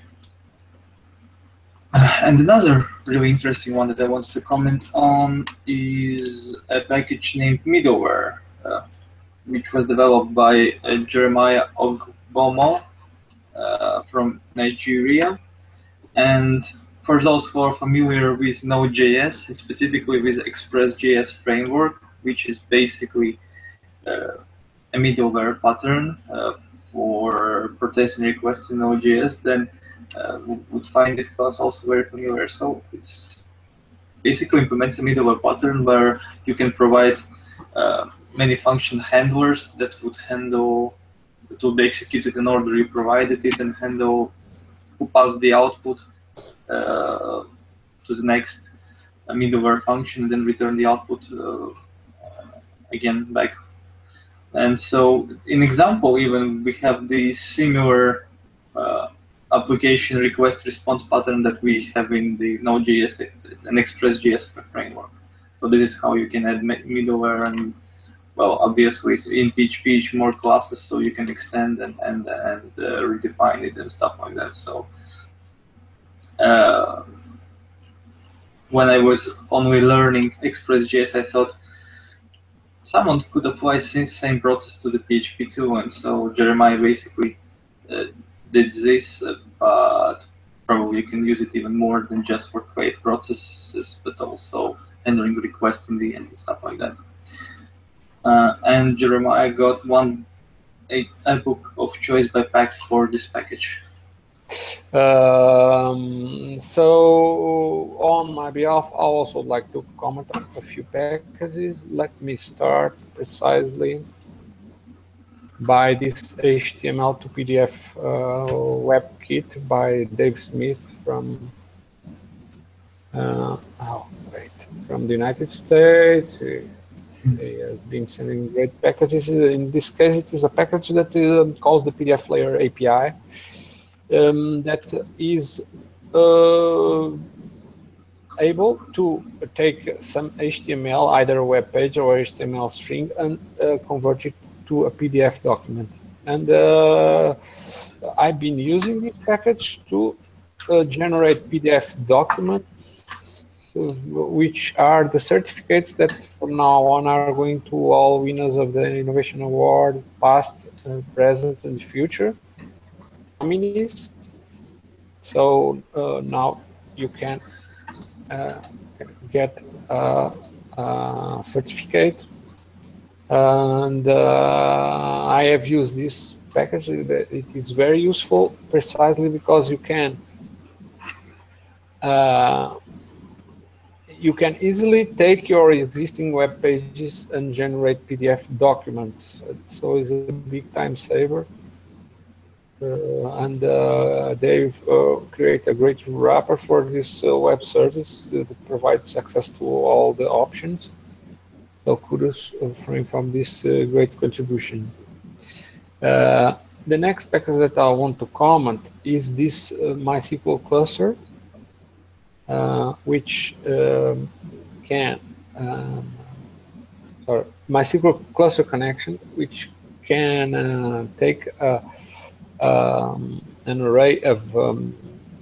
Speaker 2: Uh, and another really interesting one that I wanted to comment on is a package named Middleware, uh, which was developed by uh, Jeremiah Ogbomo uh, from Nigeria. And for those who are familiar with Node.js, specifically with Express.js framework, which is basically uh, a middleware pattern uh, for processing requests in Node.js, then uh, we would find this class also very familiar. So it's basically implements a middleware pattern where you can provide uh, many function handlers that would handle, that will be executed in order you provided it, and handle who pass the output uh, to the next uh, middleware function, and then return the output uh, again back. And so in example, even we have the similar uh, application request response pattern that we have in the Node.js and Express.js framework. So this is how you can add middleware, and well, obviously in P H P more classes, so you can extend and and, and uh, redefine it and stuff like that. So uh, when I was only learning Express.js, I thought someone could apply the same process to the P H P too, and so Jeremiah basically uh, did this, uh, but probably you can use it even more than just for create processes, but also handling requests in the end and stuff like that. Uh, and Jeremiah got one a, a book of choice by Pact for this package.
Speaker 1: Um, so on my behalf, I also would like to comment on a few packages. Let me start precisely by this H T M L to P D F uh, WebKit by Dave Smith from uh, oh wait from the United States. He has been sending great packages. In this case, it is a package that is called the P D F Layer A P I. Um, that is uh, able to take some H T M L, either a web page or H T M L string, and uh, convert it to a P D F document. And uh, I've been using this package to uh, generate P D F documents, which are the certificates that from now on are going to all winners of the Innovation Award, past, uh, present, and future nominees. So uh, now you can uh, get a, a certificate, and uh, I have used this package. It is very useful precisely because you can uh, you can easily take your existing web pages and generate P D F documents. So it's a big time saver. Uh, and uh, they've uh, created a great wrapper for this uh, web service that provides access to all the options. So kudos from, from this uh, great contribution. Uh, the next package that I want to comment is this uh, MySQL cluster, uh, which um, can, um, sorry, MySQL cluster connection, which can uh, take a Um, an array of um,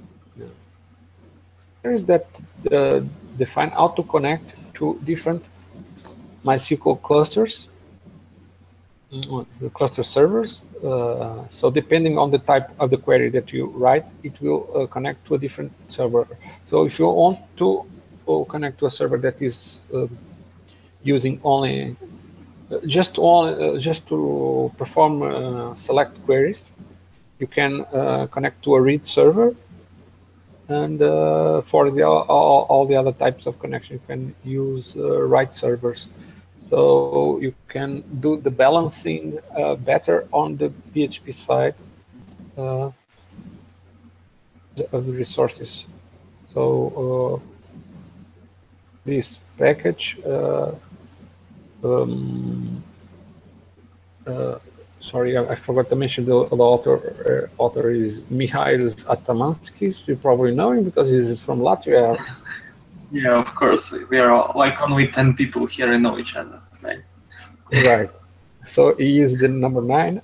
Speaker 1: that uh, define how to connect to different MySQL clusters, the cluster servers. Uh, so depending on the type of the query that you write, it will uh, connect to a different server. So if you want to uh, connect to a server that is uh, using only uh, just on uh, just to perform uh, select queries, you can uh, connect to a read server, and uh, for the, all, all the other types of connection, you can use uh, write servers. So you can do the balancing uh, better on the P H P side uh, of the resources. So uh, this package, uh, um, uh, sorry, I, I forgot to mention the, the author. Uh, author is Mihails Atamanskis. You probably know him because he's from Latvia.
Speaker 2: Yeah, of course. We are all, like only ten people here and know each other, right?
Speaker 1: Right. So he is the number nine.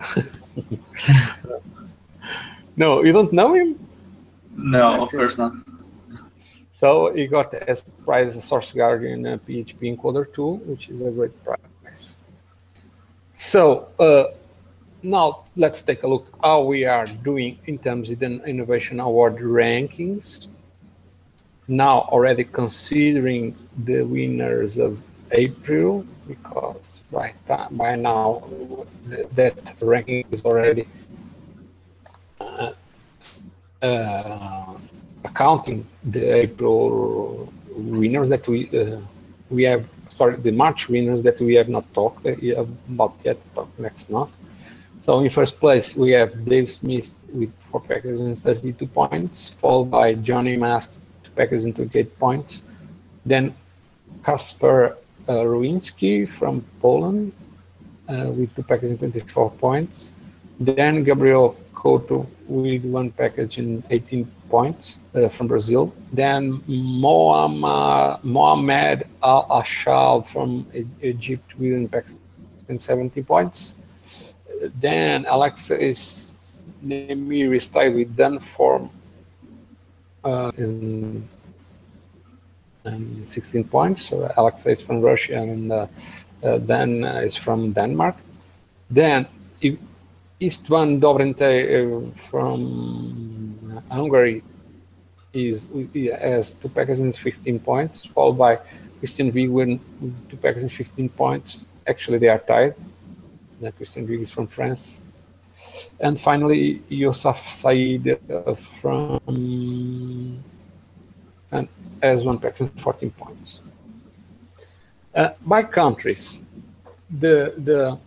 Speaker 1: No, you don't know him?
Speaker 2: No, That's of course it. not.
Speaker 1: So he got as prize a Source Guardian uh, P H P encoder tool, which is a great prize. So uh, now let's take a look how we are doing in terms of the Innovation Award rankings. Now already considering the winners of April, because by time, by now that ranking is already uh, uh, accounting the April winners that we uh, we have. Sorry, the March winners that we have not talked about yet. Talk next month. So in first place we have Dave Smith with four packages and thirty-two points, followed by Johnny Mast, two packages and twenty-eight points. Then Kasper uh, Ruinski from Poland uh, with two packages and twenty-four points. Then Gabriel Couto with one package and eighteen points uh, from Brazil. Then Mohamed, Mohamed Al-Ashal from Egypt with one package and seventy points. Then Alexei Nemiri style with Dunform uh, in, in sixteen points. So Alexei is from Russia, and uh, uh, then uh, is from Denmark. Then Istvan Dobrinte uh, from Hungary is he has two packages and fifteen points, followed by Christian Vigouin with two packages and fifteen points. Actually, they are tied. Then Christian Vigouin is from France. And finally, Yosaf Said uh, from and has one package and fourteen points. Uh, by countries, the the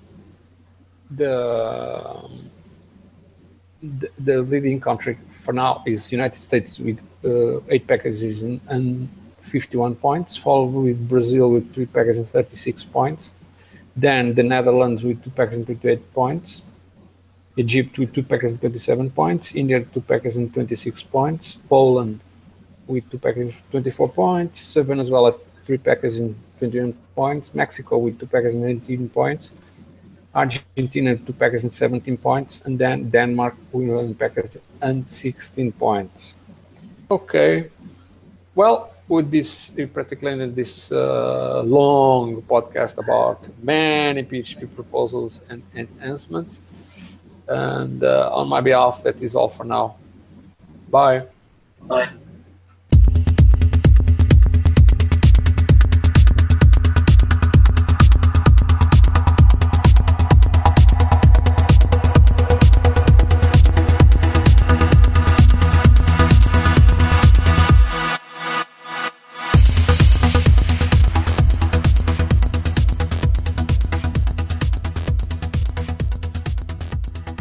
Speaker 1: the, um, the the leading country for now is United States with uh, eight packages and, and fifty-one points, followed with Brazil with three packages and thirty-six points. Then the Netherlands with two packages and twenty-eight points. Egypt with two packages and twenty-seven points. India with two packages and twenty-six points. Poland with two packages and twenty-four points. Venezuela three packages and twenty-one points. Mexico with two packages and eighteen points. Argentina two packages and seventeen points, and then Denmark with one package and sixteen points. Okay, well, with this, we practically ended this uh, long podcast about many P H P proposals and enhancements. And uh, on my behalf, that is all for now. Bye.
Speaker 2: Bye.